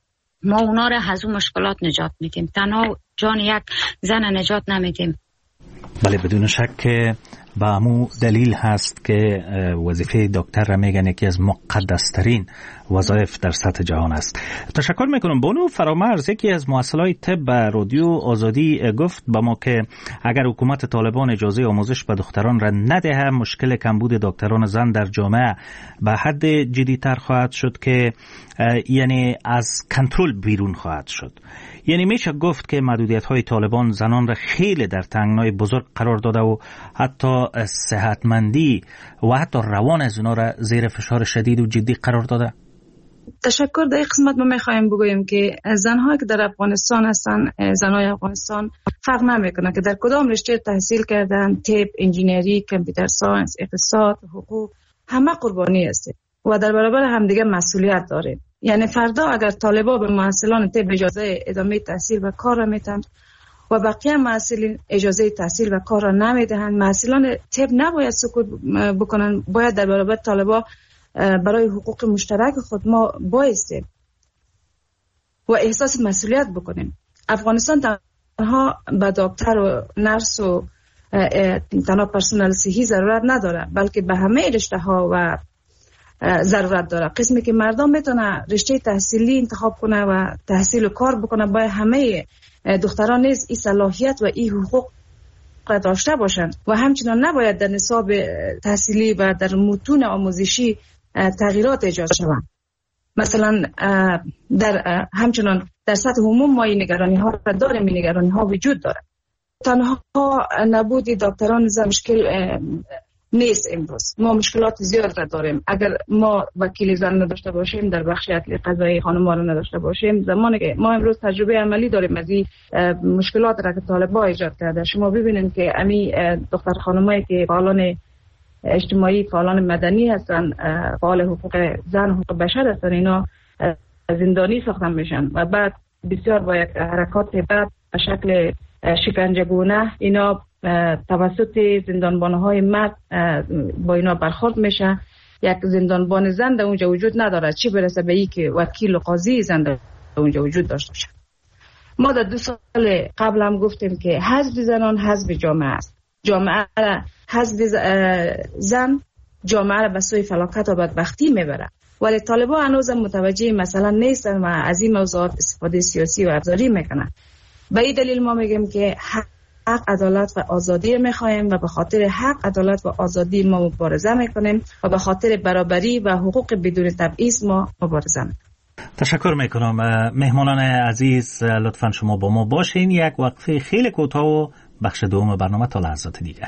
ما اونا را از اون مشکلات نجات میدیم، تنها جان یک زن نجات نمیدیم. بله، بدون شک که با همون دلیل هست که وظیفه دکتر را میگن یکی از مقدسترین وظایف در سطح جهان است. تشکر میکنم. بانو فرامرز، یکی از مؤسسه‌های طب به رادیو آزادی گفت با ما که اگر حکومت طالبان اجازه آموزش به دختران را ندهد، مشکل کمبود دکتران زن در جامعه به حد جدی‌تر خواهد شد که یعنی از کنترل بیرون خواهد شد. یعنی میشه گفت که محدودیت‌های طالبان زنان را خیلی در تنگنای بزرگ قرار داده و حتی صحتمندی و حتی روان از اونا را زیر فشار شدید و جدی قرار داده. تشکر. در این قسمت ما میخوایم بگوییم که زنهایی که در افغانستان هستن، زنهای افغانستان فرق نمیکنه که در کدام رشته تحصیل کردن، طب، انجینری، کامپیوتر ساینس، اقتصاد، حقوق، همه قربانی هست و در برابر همدیگه مسئولیت داره. یعنی فردا اگر طالبا به محصلان طب اجازه ادامه تحصیل و کار را میتن و بقیه محصلین اجازه تحصیل و کار را نمیدهند، محصلان طب نباید سکوت بکنن، باید در برابر طالبا برای حقوق مشترک خود ما بایستیم و احساس مسئولیت بکنیم. افغانستان تنها به دکتر و نرس و تنها پرسنل صحی ضرورت نداره، بلکه به همه رشته ها و ضرورت داره. قسمی که مردم میتونه رشته تحصیلی انتخاب کنه و تحصیل و کار بکنه، باید همه دختران نیز این صلاحیت و این حقوق را داشته باشند و همچنان نباید در نصاب تحصیلی و در متون آموزشی تغییرات ایجاد شوند. مثلا در همچنان در سطح عموم ما این نگرانی ها را داریم، این نگرانی ها وجود داره. تنها نبود دکتران زن مشکل نیست. امروز ما مشکلات زیاد را داریم. اگر ما وکیل زن نداشته باشیم، در بخش عدلی قضایی خانم‌ها را نداشته باشیم، زمانی که ما امروز تجربه عملی داریم از این مشکلات را که طالبان ایجاد کرده. شما ببینید که امی دختر خانمایی که فعالان اجتماعی، فعالان مدنی هستن، فعال حقوق زن، حقوق بشر هستن، اینا زندانی ساختن میشن و بعد بسیار با یک حرکات بعد به شکل شکنجه‌گونه اینا توسط زندانبان‌های مرد با اینا برخورد میشه. یک زندانبان زن در اونجا وجود نداره، چی برسه به این که وکیل و قاضی زن در اونجا وجود داشته باشه. ما در دو سال قبل هم گفتیم که حزب زنان حزب جامعه است. جامعه را حزب زن جامعه را به سوی فلاکت و بدبختی میبره، ولی طالبان هنوز متوجه مثلا نیستن و از این موضوعات استفاده سیاسی و ابزاری میکنن. به این دلیل ما میگیم که حق، عدالت و آزادی میخوایم و به خاطر حق، عدالت و آزادی ما مبارزه میکنیم و به خاطر برابری و حقوق بدون تبعیض ما مبارزه میکنیم. تشکر میکنم. مهمانان عزیز، لطفا شما با ما باشین. یک وقفه خیلی کوتاه و بخش دوم برنامه تا لحظات دیگر.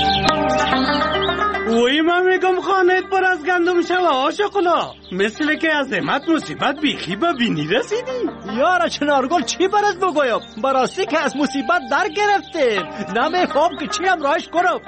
وای من میگم خانت پر از گندم شوه آشقلا، مثل که از زحمت مصیبت بیخی به بینی رسیدی. یارا چنارگل چی برات بگویم، براستی که از مصیبت در گرفتیم، نمیفهم که چی هم راهش کنم.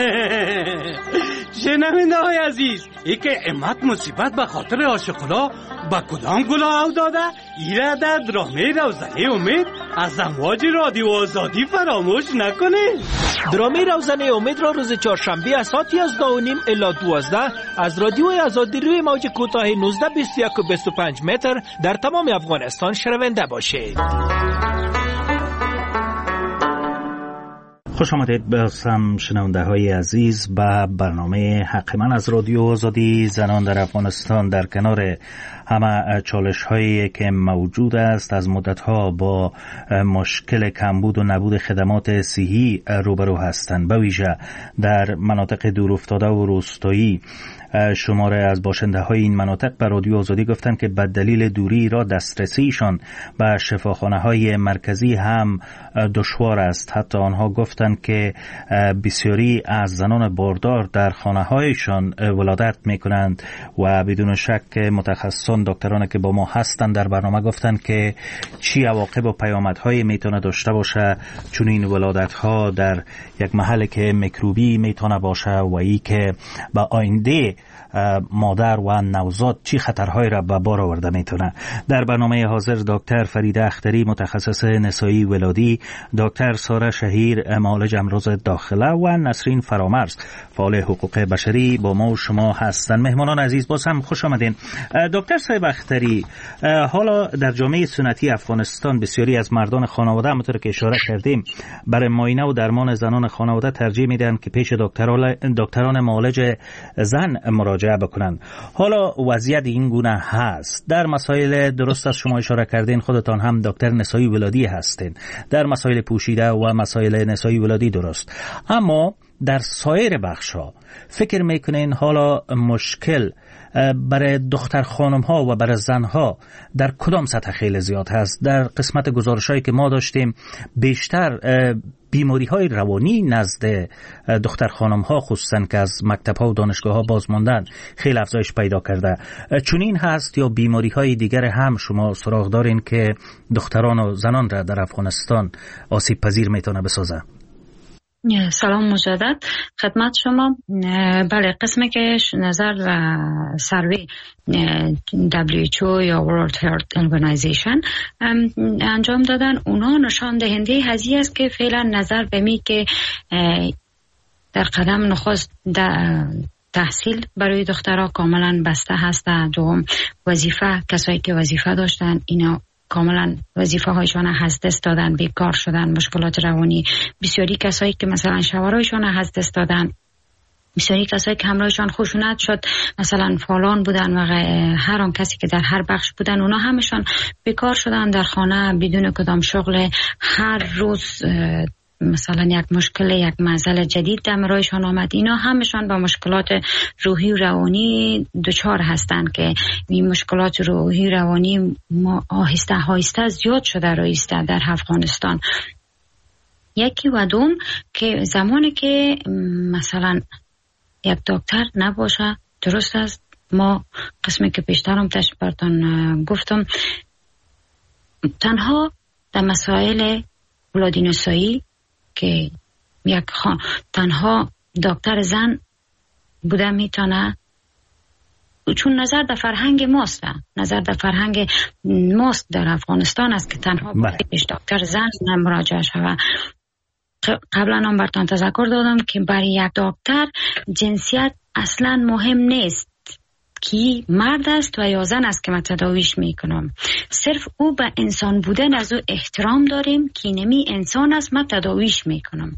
شنونده های عزیز، ای که امت مصیبت به خاطر آشقلا با کدام گلا او داده، ایره در درامه روزنه امید از امواج رادیو آزادی فراموش نکنه. درامه روزنه امید را روز چهارشنبه از ساعت یازده و نیم الی دوازده از رادیو آزادی روی موج کوتاه نوزده بیست و یک و بیست و پنج متر در تمام افغانستان شنونده باشید. خوش آمدید به هم شنونده های عزیز به برنامه حق من از رادیو آزادی. زنان در افغانستان در کنار همه چالش هایی که موجود است از مدت ها با مشکل کمبود و نبود خدمات صحی روبرو هستند، به ویژه در مناطق دورافتاده و روستایی. شماره از باشنده های این مناطق به رادیو آزادی گفتند که به دلیل دوری را دسترسیشان به شفاخانه های مرکزی هم دشوار است. حتی آنها گفتند که بسیاری از زنان باردار در خانه هایشان ولادت می کنند و بدون شک متخصصان دکتران که با ما هستند در برنامه گفتند که چی عواقب و پیامدهایی میتونه داشته باشه چون این ولادت ها در یک محل که میکروبی میتونه باشه و ای که به آینده مادر و نوزاد چی خطرهایی را به بار آورده میتونه. در برنامه حاضر دکتر فریده اختری متخصص نسایی ولادی، دکتر ساره شهیر معالج امراض داخله و نسرین فرامرز فعال حقوق بشری با ما و شما هستند. مهمانان عزیز باز هم خوش آمدین. دکتر صاحب اختری، حالا در جامعه سنتی افغانستان بسیاری از مردان خانواده همونطور که اشاره کردیم برای معاینه و درمان زنان خانواده ترجیح میدن که پیش دکتران دکتران معالج زن مراجعه بکنن. حالا وضعیت این گونه هست. در مسائل درست از شما اشاره کردین، خودتان هم دکتر نسایی ولادی هستین، در مسائل پوشیده و مسائل نسایی ولادی درست، اما در سایر بخش‌ها فکر میکنین حالا مشکل برای دختر خانم ها و برای زن ها در کدام سطح خیلی زیاد هست؟ در قسمت گزارش‌هایی که ما داشتیم بیشتر بیماری های روانی نزد دختر خانم ها خصوصا که از مکتب ها و دانشگاه ها باز ماندن خیلی افزایش پیدا کرده. چنین هست یا بیماری های دیگر هم شما سراغ دارین که دختران و زنان را در افغانستان آسیب پذیر میتونه بسازه؟ سلام مجدد خدمت شما. بله، قسمی که نظر و سروی دبلیو اچ او یا World Health Organization انجام دادن، اونا نشان دهنده هزی است که فعلا نظر به می که در قدم نخست تحصیل برای دخترها کاملا بسته هست. دوم وظیفه، کسایی که وظیفه داشتن اینا کاملا وظیفه هایشان از دست دادن، بیکار شدن، مشکلات روانی. بسیاری کسایی که مثلا شوهرایشان از دست دادن، بسیاری کسایی که همراهشان خشونت شد، مثلا فالان بودن و هر آن کسی که در هر بخش بودن، اونا همشان بیکار شدن در خانه بدون کدام شغل. هر روز مثلا یک مشکل، یک معضل جدید در رایشان آمد. اینا همشان با مشکلات روحی و روانی دچار هستند که این مشکلات روحی و روانی آهسته آهسته زیاد شده رایسته در افغانستان. یکی و دوم که زمانی که مثلا یک دکتر نباشه، درست است، ما قسمی که پیشترم تشریف براتون گفتم، تنها در مسائل ولادی نسایی که یک خان تنها دکتر زن بوده میتونه، چون نظر در فرهنگ ماست، نظر در فرهنگ ماست در افغانستان است که تنها پیش دکتر زن مراجعه شود. قبلا هم براتون تذکر دادم که برای یک دکتر جنسیت اصلا مهم نیست، کی مرد است و یا زن است که من تداویش میکنم. صرف او به انسان بودن از او احترام داریم که نمی انسان است، من تداویش میکنم.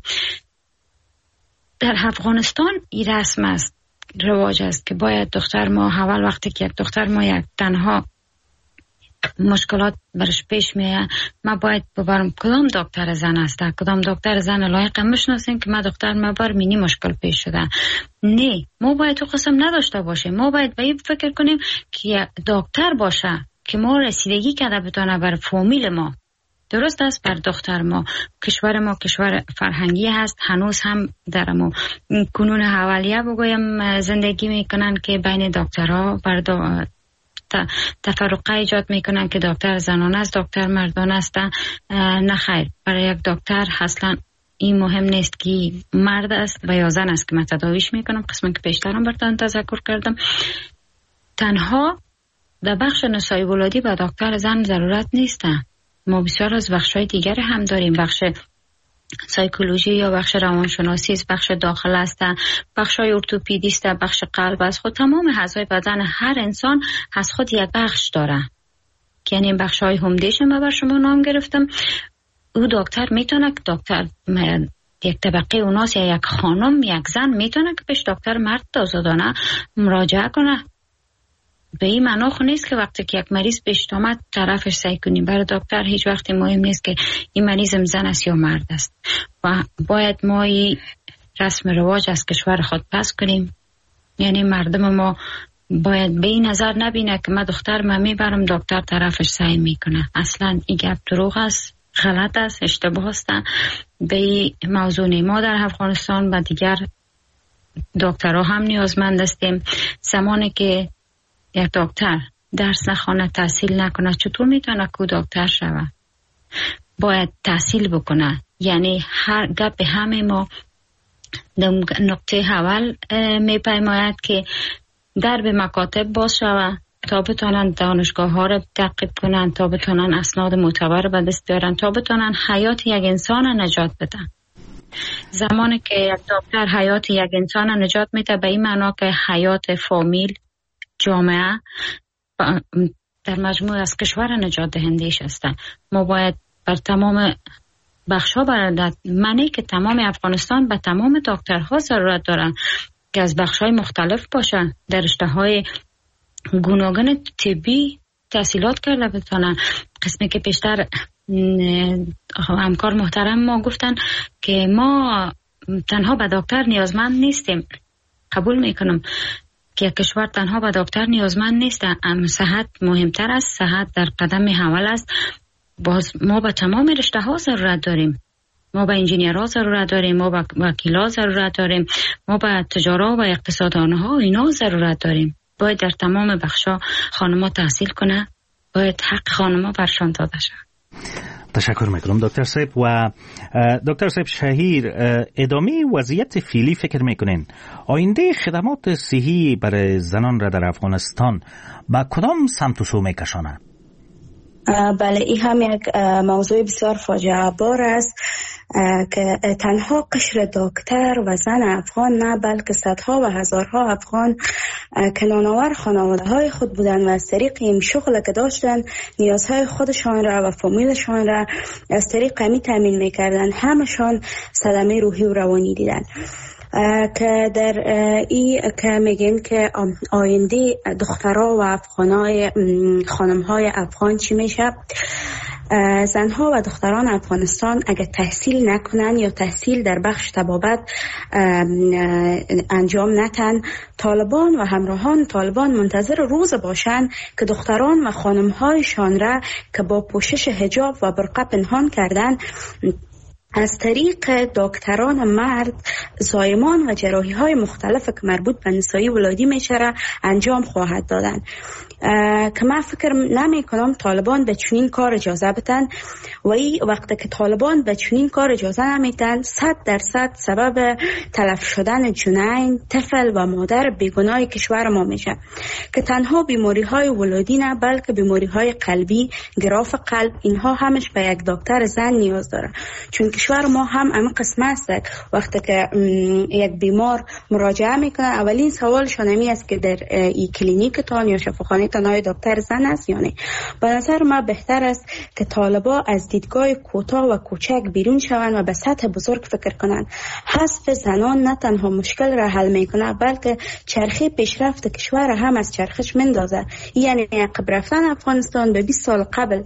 در افغانستان این رسم است، رواج است که باید دختر ما اول وقتی که یک دختر ما یک تنها مشکلات برش پیش میه، ما باید ببرم کدام دکتر زن است، کدام دکتر زن لایق میشناسیم که ما دکتر ما بر مینی مشکل پیش شده. نه، ما باید تو قسم نداشته باشیم. ما باید به این فکر کنیم که دکتر باشه که ما رسیدگی کرده بتونه بر فامیل ما. درست است، بر دختر ما. کشور ما کشور فرهنگی هست، هنوز هم در ما کنون حوالیه بگویم زندگی میکنن که بین دکترها بر دو تفرقه ایجاد میکنن که دکتر زنان است، دکتر مردان است. نه خیر، برای یک دکتر اصلا این مهم نیست که مرد است و یا زن است که من تداویش میکنم. قسمی که پیشترم براتون تذکر کردم، تنها در بخش نسایی ولادی به دکتر زن ضرورت نیست. ما بسیار از بخش‌های دیگر هم داریم، بخش سایکولوژی یا بخش روانشناسی است، بخش داخل است، بخش های ارتوپدی است، بخش قلب است. خود تمام اعضای بدن هر انسان از خود یک بخش داره، که یعنی بخش های همدیش من بر شما نام گرفتم. او دکتر میتونه، دکتر یک طبقه اوناس یا یک خانم، یک زن میتونه که پیش دکتر مرد آزادانه مراجعه کنه. به این معنا خو نیست که وقتی که یک مریض پیش آمد طرفش سعی کنیم. برای دکتر هیچ وقت مهم نیست که این مریض زن است یا مرد است و باید ما این رسم رواج از کشور خود پس کنیم. یعنی مردم ما باید به این نظر نبینه که من دختر من میبرم دکتر طرفش سعی میکنه. اصلا این گپ دروغ است، غلط است، اشتباه است. به این موضوع ما در افغانستان و دیگر دکترها هم نیازمند هستیم. زمانی که یک دکتر درس نخونه، تحصیل نکنه، چطور میتونه که دکتر شود؟ باید تحصیل بکنه. یعنی هر گپ همه ما در نقطه اول میپیماید که در به مکاتب باز شود تا بتونن دانشگاه ها رو تعقیب کنن، تا بتونن اسناد معتبر به دست بیارن، تا بتونن حیات یک انسان نجات بدن. زمانی که یک دکتر حیات یک انسان نجات میده به این معنا که حیات فامیل، جامعه در مجموع از کشور نجات دهندهش هستن. ما باید بر تمام بخش‌ها بردد منی که تمام افغانستان به تمام دکترها ضرورت دارن که از بخش‌های مختلف باشن، در رشته‌های گوناگون طبی تحصیلات کرده بتونن. قسمی که پیشتر همکار محترم ما گفتن که ما تنها به دکتر نیازمند نیستیم. قبول میکنم که کشور تنها به دکتر نیازمند نیست، اما صحت مهمتر است. صحت در قدم اول است. باز ما به تمام رشته ها ضرورت داریم. ما به انجینیرها ضرورت داریم، ما به وکیلا ضرورت داریم، ما به تجارا و اقتصاددانها اینا ضرورت داریم. باید در تمام بخشا خانم‌ها تحصیل کنه، باید حق خانم‌ها برشان داده شود. تشکر میکنم دکتر صاحب. و دکتر صاحب شهیر، ادامه وضعیت فعلی فکر میکنین آینده خدمات صحی برای زنان را در افغانستان با کدام سمت و سو میکشانه؟ بله، این هم یک موضوع بسیار فاجعه بار است که تنها قشر دکتر و زن افغان نه، بلکه صدها و هزارها افغان که نانآور خانواده های خود بودن و از طریق این شغل که داشتن نیازهای خودشان را و فامیلشان را از طریق همی تامین میکردن، همشان صدمه روحی و روانی دیدن. که در ای که میگن که آینده دخترها و افغانای خانمهای افغان چی میشه؟ زنها و دختران افغانستان اگر تحصیل نکنن یا تحصیل در بخش طبابت انجام نتن، طالبان و همراهان طالبان منتظر روز باشن که دختران و خانمهایشان را که با پوشش حجاب و برقع پنهان کردن از طریق دکتران مرد زایمان و جراحی های مختلف که مربوط به نسایی ولادی میشه را انجام خواهد دادن. که من فکر نمی کنم طالبان به چنین کار اجازه بدن و ای وقتی که طالبان به چنین کار اجازه نمیدن صد درصد سبب تلف شدن جنین، طفل و مادر بیگناه کشور ما میشه که تنها بیماری های ولادی نه بلکه بیماری های قلبی، گراف قلب، اینها همش به یک دکتر زن نیاز داره. چون کشور ما هم اما قسم است وقتی که یک بیمار مراجعه میکنه اولین سوالشان همی است که در این کلینیکتان یا شفاخانه تنهای دکتر زن است یا نه. به نظر ما بهتر است که طالبا از دیدگاه کوتاه و کوچک بیرون شوند و به سطح بزرگ فکر کنند. حذف زنان نه تنها مشکل را حل میکنه بلکه چرخه پیشرفت کشور هم از چرخش مندازه. یعنی عقب رفتن افغانستان به بیست سال قبل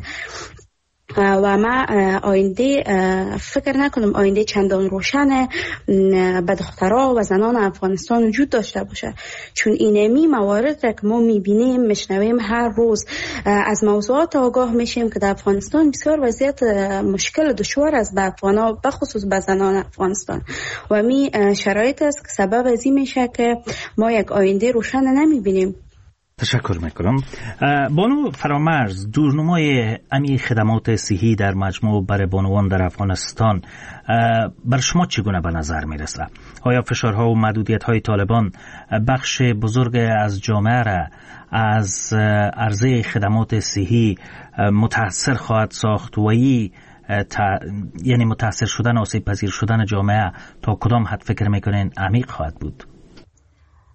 و ما آینده فکر نکنم آینده چندان روشن به دخترها و زنان افغانستان وجود داشته باشه، چون اینمی موارد را که ما میبینیم میشنویم هر روز از موضوعات آگاه میشیم که در افغانستان بسیار وضعیت مشکل و دشوار است به افغانها، بخصوص به زنان افغانستان و می شرایط است که سبب از این میشه که ما یک آینده روشن نمیبینیم. تشکر میکنم. بانو فرامرز، دورنمای امی خدمات صحی در مجموع برای بانوان در افغانستان بر شما چگونه به نظر میرسه؟ آیا فشارها و محدودیت های طالبان بخش بزرگ از جامعه را از عرضه خدمات صحی متاثر خواهد ساخت و ای تا... یعنی متاثر شدن، آسیب پذیر شدن جامعه تا کدام حد فکر میکنین عمیق خواهد بود؟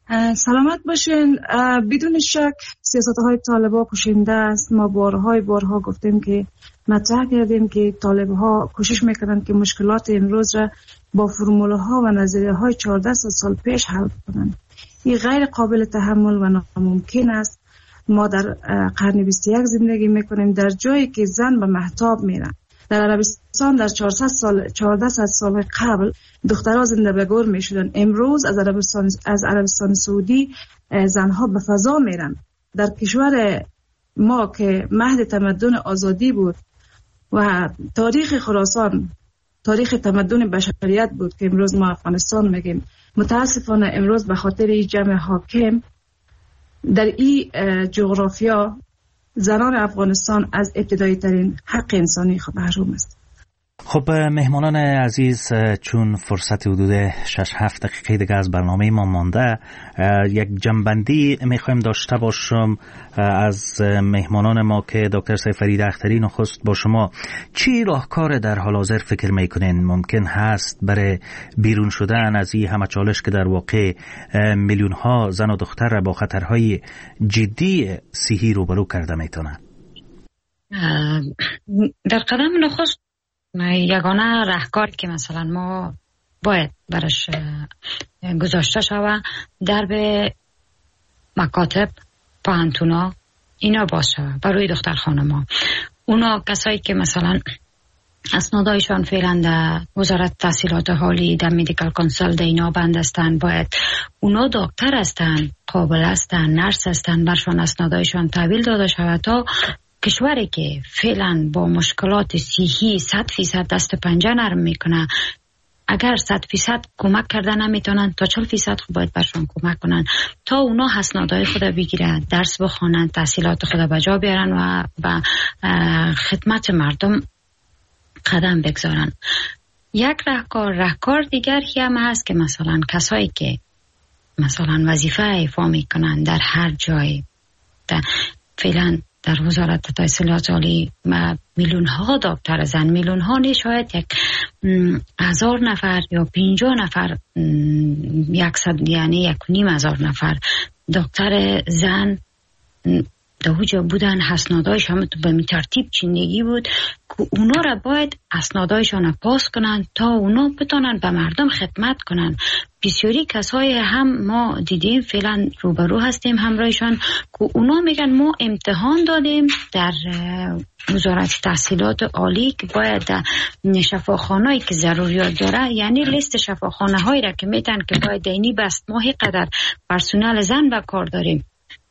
سلامت باشین. بدون شک سیاست های طالبا کشنده است. ما بارهای بارها گفتیم که مطرح کردیم که طالبها کوشش میکنن که مشکلات امروز را با فرموله ها و نظریه های چهارده سال پیش حل کنند. این غیر قابل تحمل و ناممکن است. ما در قرن بیست و یک زندگی میکنیم، در جایی که زن به مهتاب میرن. در عربستان در چهارصد سال چهارده سال قبل دخترها زنده به گور میشدن. امروز از عربستان از عربستان سعودی زنها به فضا میرن. در کشور ما که مهد تمدن آزادی بود و تاریخ خراسان تاریخ تمدن بشریت بود که امروز ما افغانستان میگیم، متاسفانه امروز به خاطر این جمع حاکم در این جغرافیا زنان افغانستان از ابتدایی ترین حق انسانی محروم است. خب مهمانان عزیز، چون فرصت حدود شش هفت دقیقه دیگه از برنامه ما مانده، یک جنبندی میخوایم داشته باشم از مهمانان ما که دکتر سیفرید اختری نخست با شما. چی راهکار در حال حاضر فکر میکنین ممکن هست برای بیرون شدن از این همه چالش که در واقع میلیون ها زن و دختر را با خطرهای جدی صحی روبرو کرده میتونن؟ در قدم نخست یگانه راهکاری که مثلا ما باید برش گذاشته شوه در به مکاتب پانتونا اینا باز شوه برای دختر خانما. اونا کسایی که مثلا اسنادایشان فعلا در وزارت تحصیلات عالی در مدیکال کانسل در اینا بند هستن، باید اونا دکتر هستن، قابل هستن، نرس هستن، برشان اسنادایشان تحویل داده شوه تا کشوری که فعلا با مشکلات صحی صد فیصد دست پنجه نرم میکنه، اگر صد فیصد کمک کردن نمیتونن تا چهل فیصد خود باید برشان کمک کنن تا اونا اسنادهای خود بگیرن، درس بخونن، تحصیلات خود به جا بیارن و به خدمت مردم قدم بگذارن. یک راهکار راهکار دیگر هم هست که مثلا کسایی که مثلا وظیفه ایفا میکنن در هر جای، در فعلا در وزارت تحصیلات عالی میلیون ها دکتر زن، میلیون ها نه شاید یک هزار نفر یا پنجاه نفر، یکصد یعنی یک نیم هزار نفر دکتر زن در اوجا بودن. اسنادایش هم به می ترتیب چندگی بود که اونا را باید اسنادایشان پاس کنن تا اونا بتونن به مردم خدمت کنن. بسیاری کسای هم ما دیدیم فعلا روبرو هستیم همراهشان که اونا میگن ما امتحان دادیم در وزارت تحصیلات عالی که باید شفاخانه‌ای که ضروریات داره، یعنی لیست شفاخانه هایی را که میتن که باید دینی بست ماهی قدر پرسنل زن و کار داریم،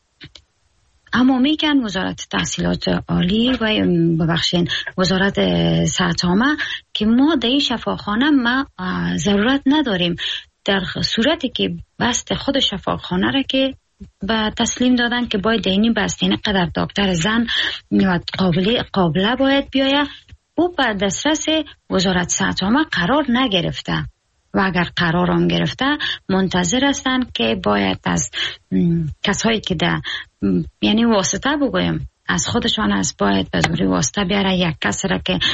اما میگن وزارت تحصیلات عالی و ببخشین وزارت صحت عامه که ما در این شفاخانه ما ضرورت نداریم. در صورتی که بست خود شفاخانه را که به تسلیم دادن که باید دینی بست، یعنی قدر دکتر زن قابله قابله باید بیاید، او به دسترس وزارت صحت عامه قرار نگرفته و اگر قرار هم گرفته منتظر هستن که باید از کسایی که در یعنی واسطه بگویم از خودشان از باید به زوری واسطه بیاره یک کس را که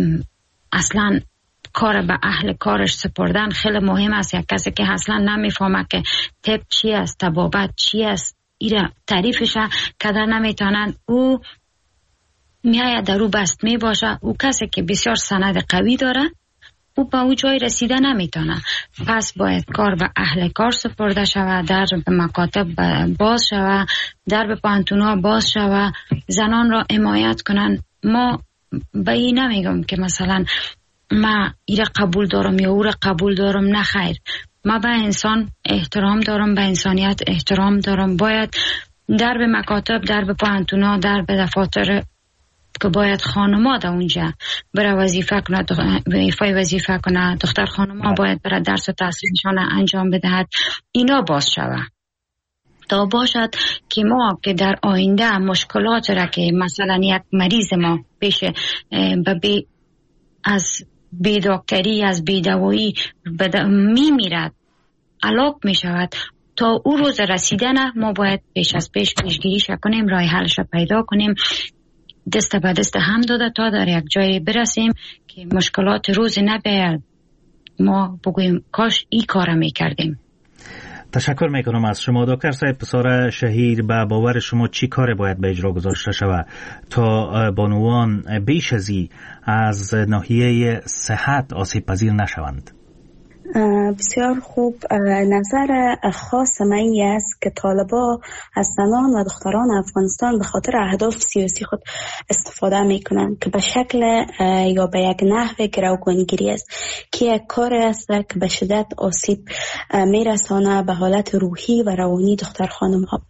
اصلا کار به اهل کارش سپردن خیلی مهم است. یک کسی که اصلا نمیفهمه که تب چی است، طبابت چی است، ایره تعریفش کدر نمیتونن، او میاید در او بست می باشه. او کسی که بسیار سند قوی داره او به او جای رسیده نمیتونه، پس باید کار به اهل کار سپرده شود، در به مکاتب باز شود، در به پانتونا باز شود، زنان را حمایت کنن. ما به این نمیگم که مثلا ما ایره قبول دارم یا او را قبول دارم، نه خیر، ما به انسان احترام دارم، به انسانیت احترام دارم. باید در به مکاتب، در به پانتونا، در به دفاتر که باید خانما در اونجا برای وظیفه کنه، ایفای وظیفه کنه، دختر خانما باید برای درس و تحصیلشان انجام بدهد، اینا باز شود تا باشد که ما که در آینده مشکلات را که مثلا یک مریض ما پیش بی از بی دکتری از بی دوایی می میرد علاق می شود، تا او روز رسیدن ما باید پیش از پیش پیشگیریش کنیم، راه حلش پیدا کنیم، دست به دست هم داده تا در یک جایی برسیم که مشکلات روز نباید ما بگوییم کاش ای کار می کردیم. تشکر میکنم از شما دکتر صاحب. پسر شهیر، به باور شما چی کار باید به اجرا گذاشته شود تا بانوان بیش ازی از ناحیه صحت آسیب پذیر نشوند؟ بسیار خوب. نظر خاص من این است که طالبا از زنان و دختران افغانستان به خاطر اهداف سیاسی خود استفاده میکنند که به شکل یا به یک نحو گروگانگیری است که یک کار است که به شدت آسیب میرسانه به حالت روحی و روانی دختر خانم ها.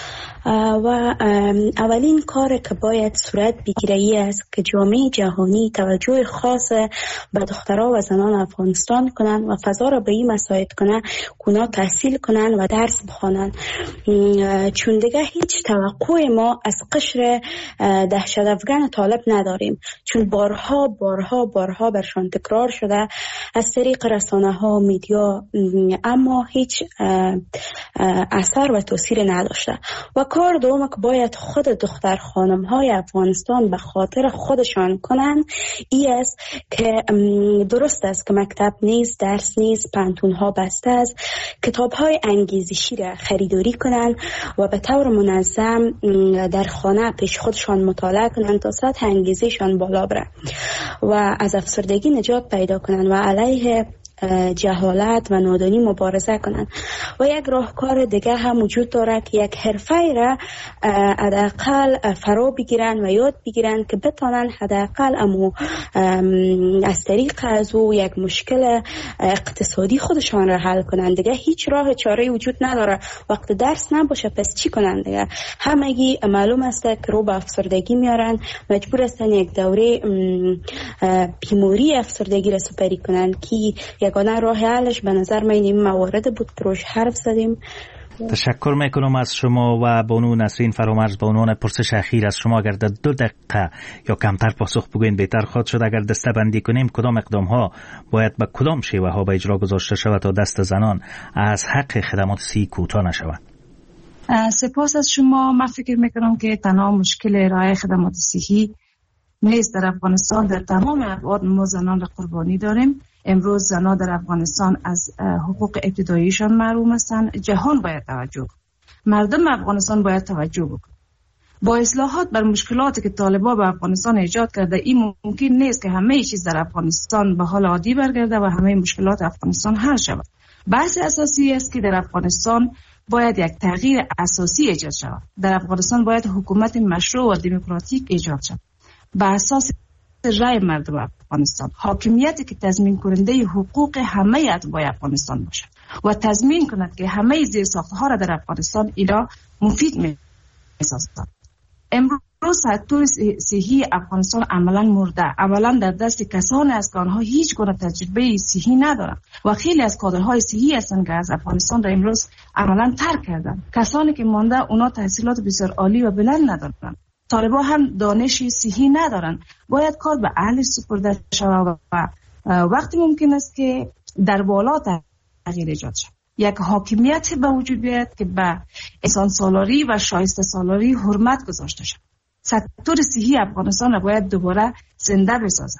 و اولین کار که باید صورت بگیره ای است که جامعه جهانی توجه خاص به دخترها و زنان افغانستان کنند و فضا را به این مساعد کنند که اونا تحصیل کنند و درس بخوانند، چون دیگه هیچ توقع ما از قشر دهشت افغان طالب نداریم، چون بارها بارها بارها برشان تکرار شده از طریق رسانه ها، میدیا، اما هیچ اثر و تاثیر نداشته. و کار دوم که باید خود دختر خانم های افغانستان به خاطر خودشان کنند ای است که درست است که مکتب نیست، درس نیست، پانتون ها بسته است، کتاب های انگیزشی را خریداری کنند و به طور منظم در خانه پیش خودشان مطالعه کنند تا سطح انگیزشان بالا بره و از افسردگی نجات پیدا کنند و علیه جهالت و نادانی مبارزه کنند. و یک راهکار دیگه هم وجود داره که یک حرفه را حداقل فرا بگیرن و یاد بگیرن که بتانن حداقل امو از طریق از او یک مشکل اقتصادی خودشان را حل کنن. دیگه هیچ راه چاره وجود نداره. وقت درس نباشه پس چی کنن؟ دیگه همگی معلوم است که رو به افسردگی میارن، مجبور هستن یک دوره بیماری افسردگی را سپری کنن که یگانه راه حلش به نظر من این موارد بود که روش حرف زدیم. تشکر میکنم از شما و بانو نسرین فرامرز. به عنوان پرسش اخیر از شما اگر در دو دقیقه یا کمتر پاسخ بگوین بهتر خواهد شد. اگر دسته بندی کنیم کدام اقدام ها باید به کدام شیوه ها به اجرا گذاشته شود تا دست زنان از حق خدمات صحی کوتاه نشود؟ سپاس از شما. من فکر میکنم که تنها مشکل ارائه خدمات صحی نیست در افغانستان، در تمام ابعاد ما زنان را قربانی داریم. امروز زنان در افغانستان از حقوق ابتداییشان محروم هستند. جهان باید توجه کنه، مردم افغانستان باید توجه بکنه. با اصلاحات بر مشکلاتی که طالبان به افغانستان ایجاد کرده این ممکن نیست که همه چیز در افغانستان به حال عادی برگرده و همه مشکلات افغانستان حل شود. بحث اساسی است که در افغانستان باید یک تغییر اساسی ایجاد شود. در افغانستان باید حکومت مشروع و دموکراتیک ایجاد شود بر اساس رای مردم افغانستان، حاکمیتی که تضمین کننده حقوق همه اتباع افغانستان باشد و تضمین کند که همه زیرساختها را در افغانستان ایرا مفید می‌سازد. امروز سکتور صحی افغانستان عملا مرده، عملا در دست کسانی است که آنها هیچ گونه تجربه صحی ندارند و خیلی از کادرهای صحی هستند که از افغانستان را امروز عملا ترک کردند. کسانی که مانده اونا تحصیلات بسیار عالی و بلند ندارند. طالبان هم دانش صحی ندارن. باید کار به اهل سپرده شود و وقتی ممکن است که در بالا تغییر ایجاد شود. یک حاکمیت به وجود بیاید که به انسان سالاری و شایسته سالاری حرمت گذاشته شود. سکتور صحی افغانستان را باید دوباره زنده بسازد.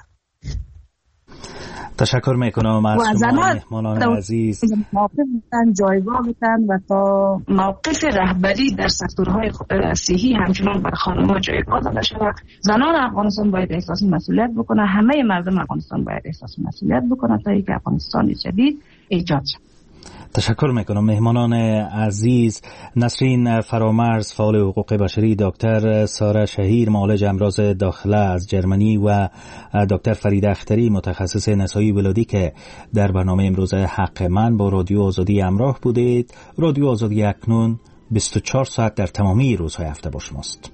تشکر میکنم از شما مهمانان عزیز. موقف میتن، جایگاه میتن و تا موقف رهبری در سکتورهای صحی همچنان بر خانم‌ها جایگاه داده شود. زنان افغانستان باید احساس مسئولیت بکنه، همه مردم افغانستان باید احساس مسئولیت بکنه تا اینکه افغانستان جدید ایجاد شود. تشکر میکنم مهمانان عزیز. نسرین فرامرز فعال حقوق بشری، دکتر ساره شهیر معالج امراض داخله از جرمنی و دکتر فریده اختری متخصص نسایی ولادی که در برنامه امروز حق من با رادیو آزادی همراه بودید. رادیو آزادی اکنون بیست و چهار ساعت در تمامی روزهای هفته با شماست.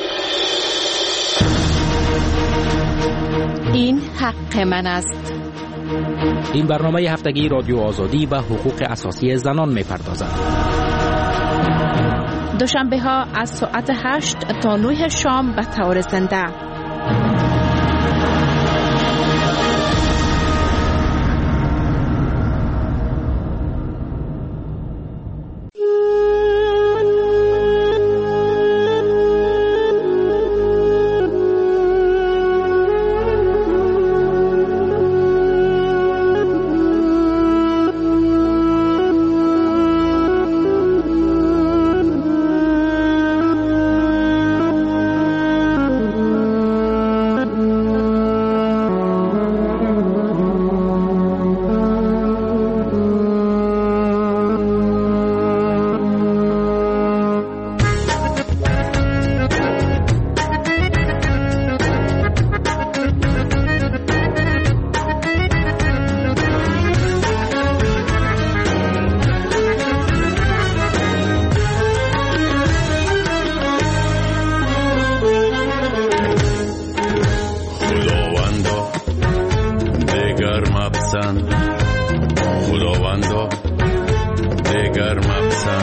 این حق من است. این برنامه هفتگی رادیو آزادی و حقوق اساسی زنان می‌پردازد. دوشنبه ها از ساعت هشت تا نه شام به طور زنده.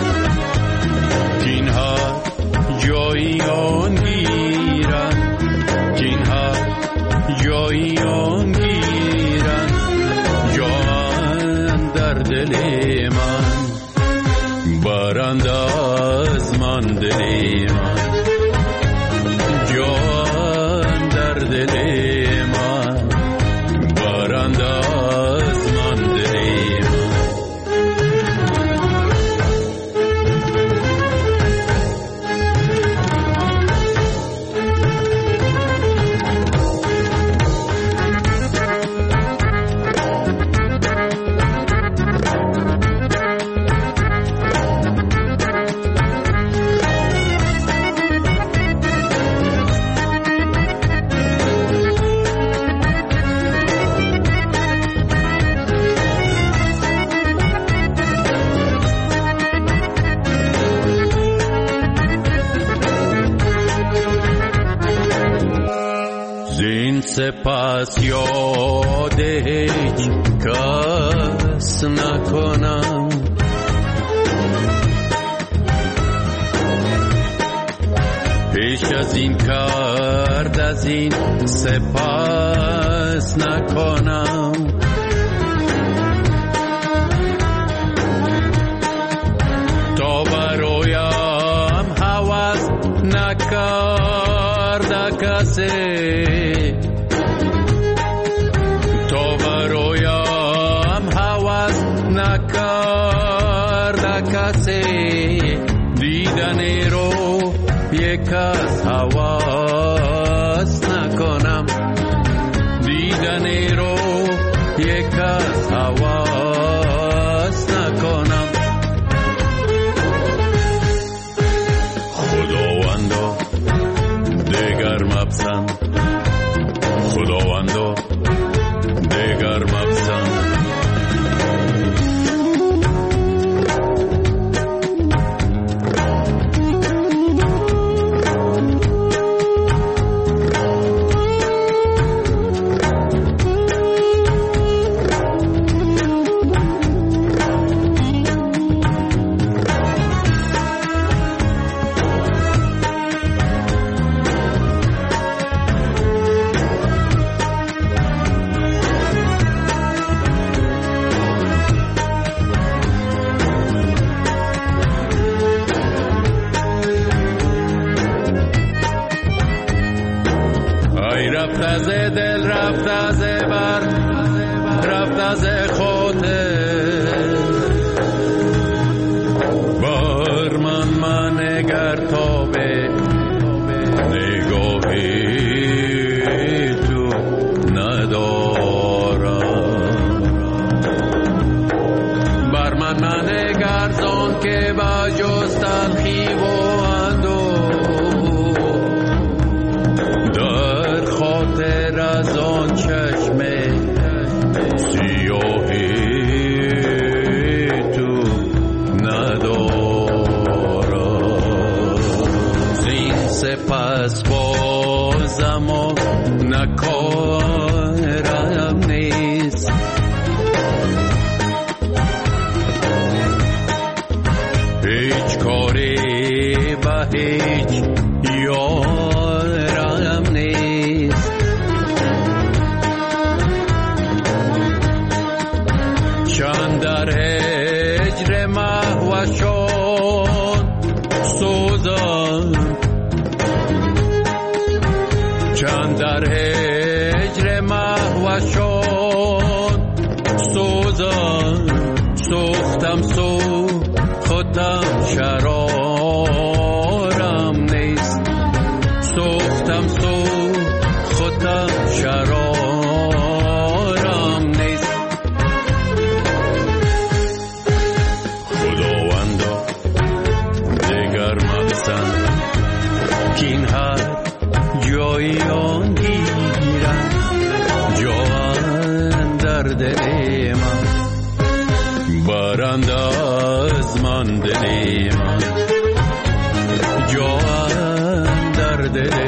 اینها جایی آن گیرن، اینها جایی آن گیرن، جان در دل من برند از من دل من، جان در دل من برند از من دل من. سپس یاد هیچ کس نکنم، پیش از این کرد از این سپس نکنم. تا برایم هوس نکرد کسی، تا برایم هوس نکرد کسی، دیدن رو یک از هوس نکنم، دیدن رو یک از هوس نکنم. خداوندا دیگر مپسند، خداوندا دیگر مپسند. رفت از دل، رفت از بر، رفت از خاطر، بر من من نگر تا به نگاهی تو ندارم، بر من من نگر زان که با جز تلخی و خاطر از آن چشم سیاهی تو ندارم. زین سپس بازم و نکارم نیست، هیچ کاری به هیچ یارم نیست. چند در هجر مهوشان سوزم، چند در هجر مهوشان سوزم، سوختم سو خودم شرارم نیست، سوختم سو خودم شرارم نیست. خداوندا دیگر مپسند، کین هر جایی آن گیرم، جان در دل من برند از من دل من، جان در دل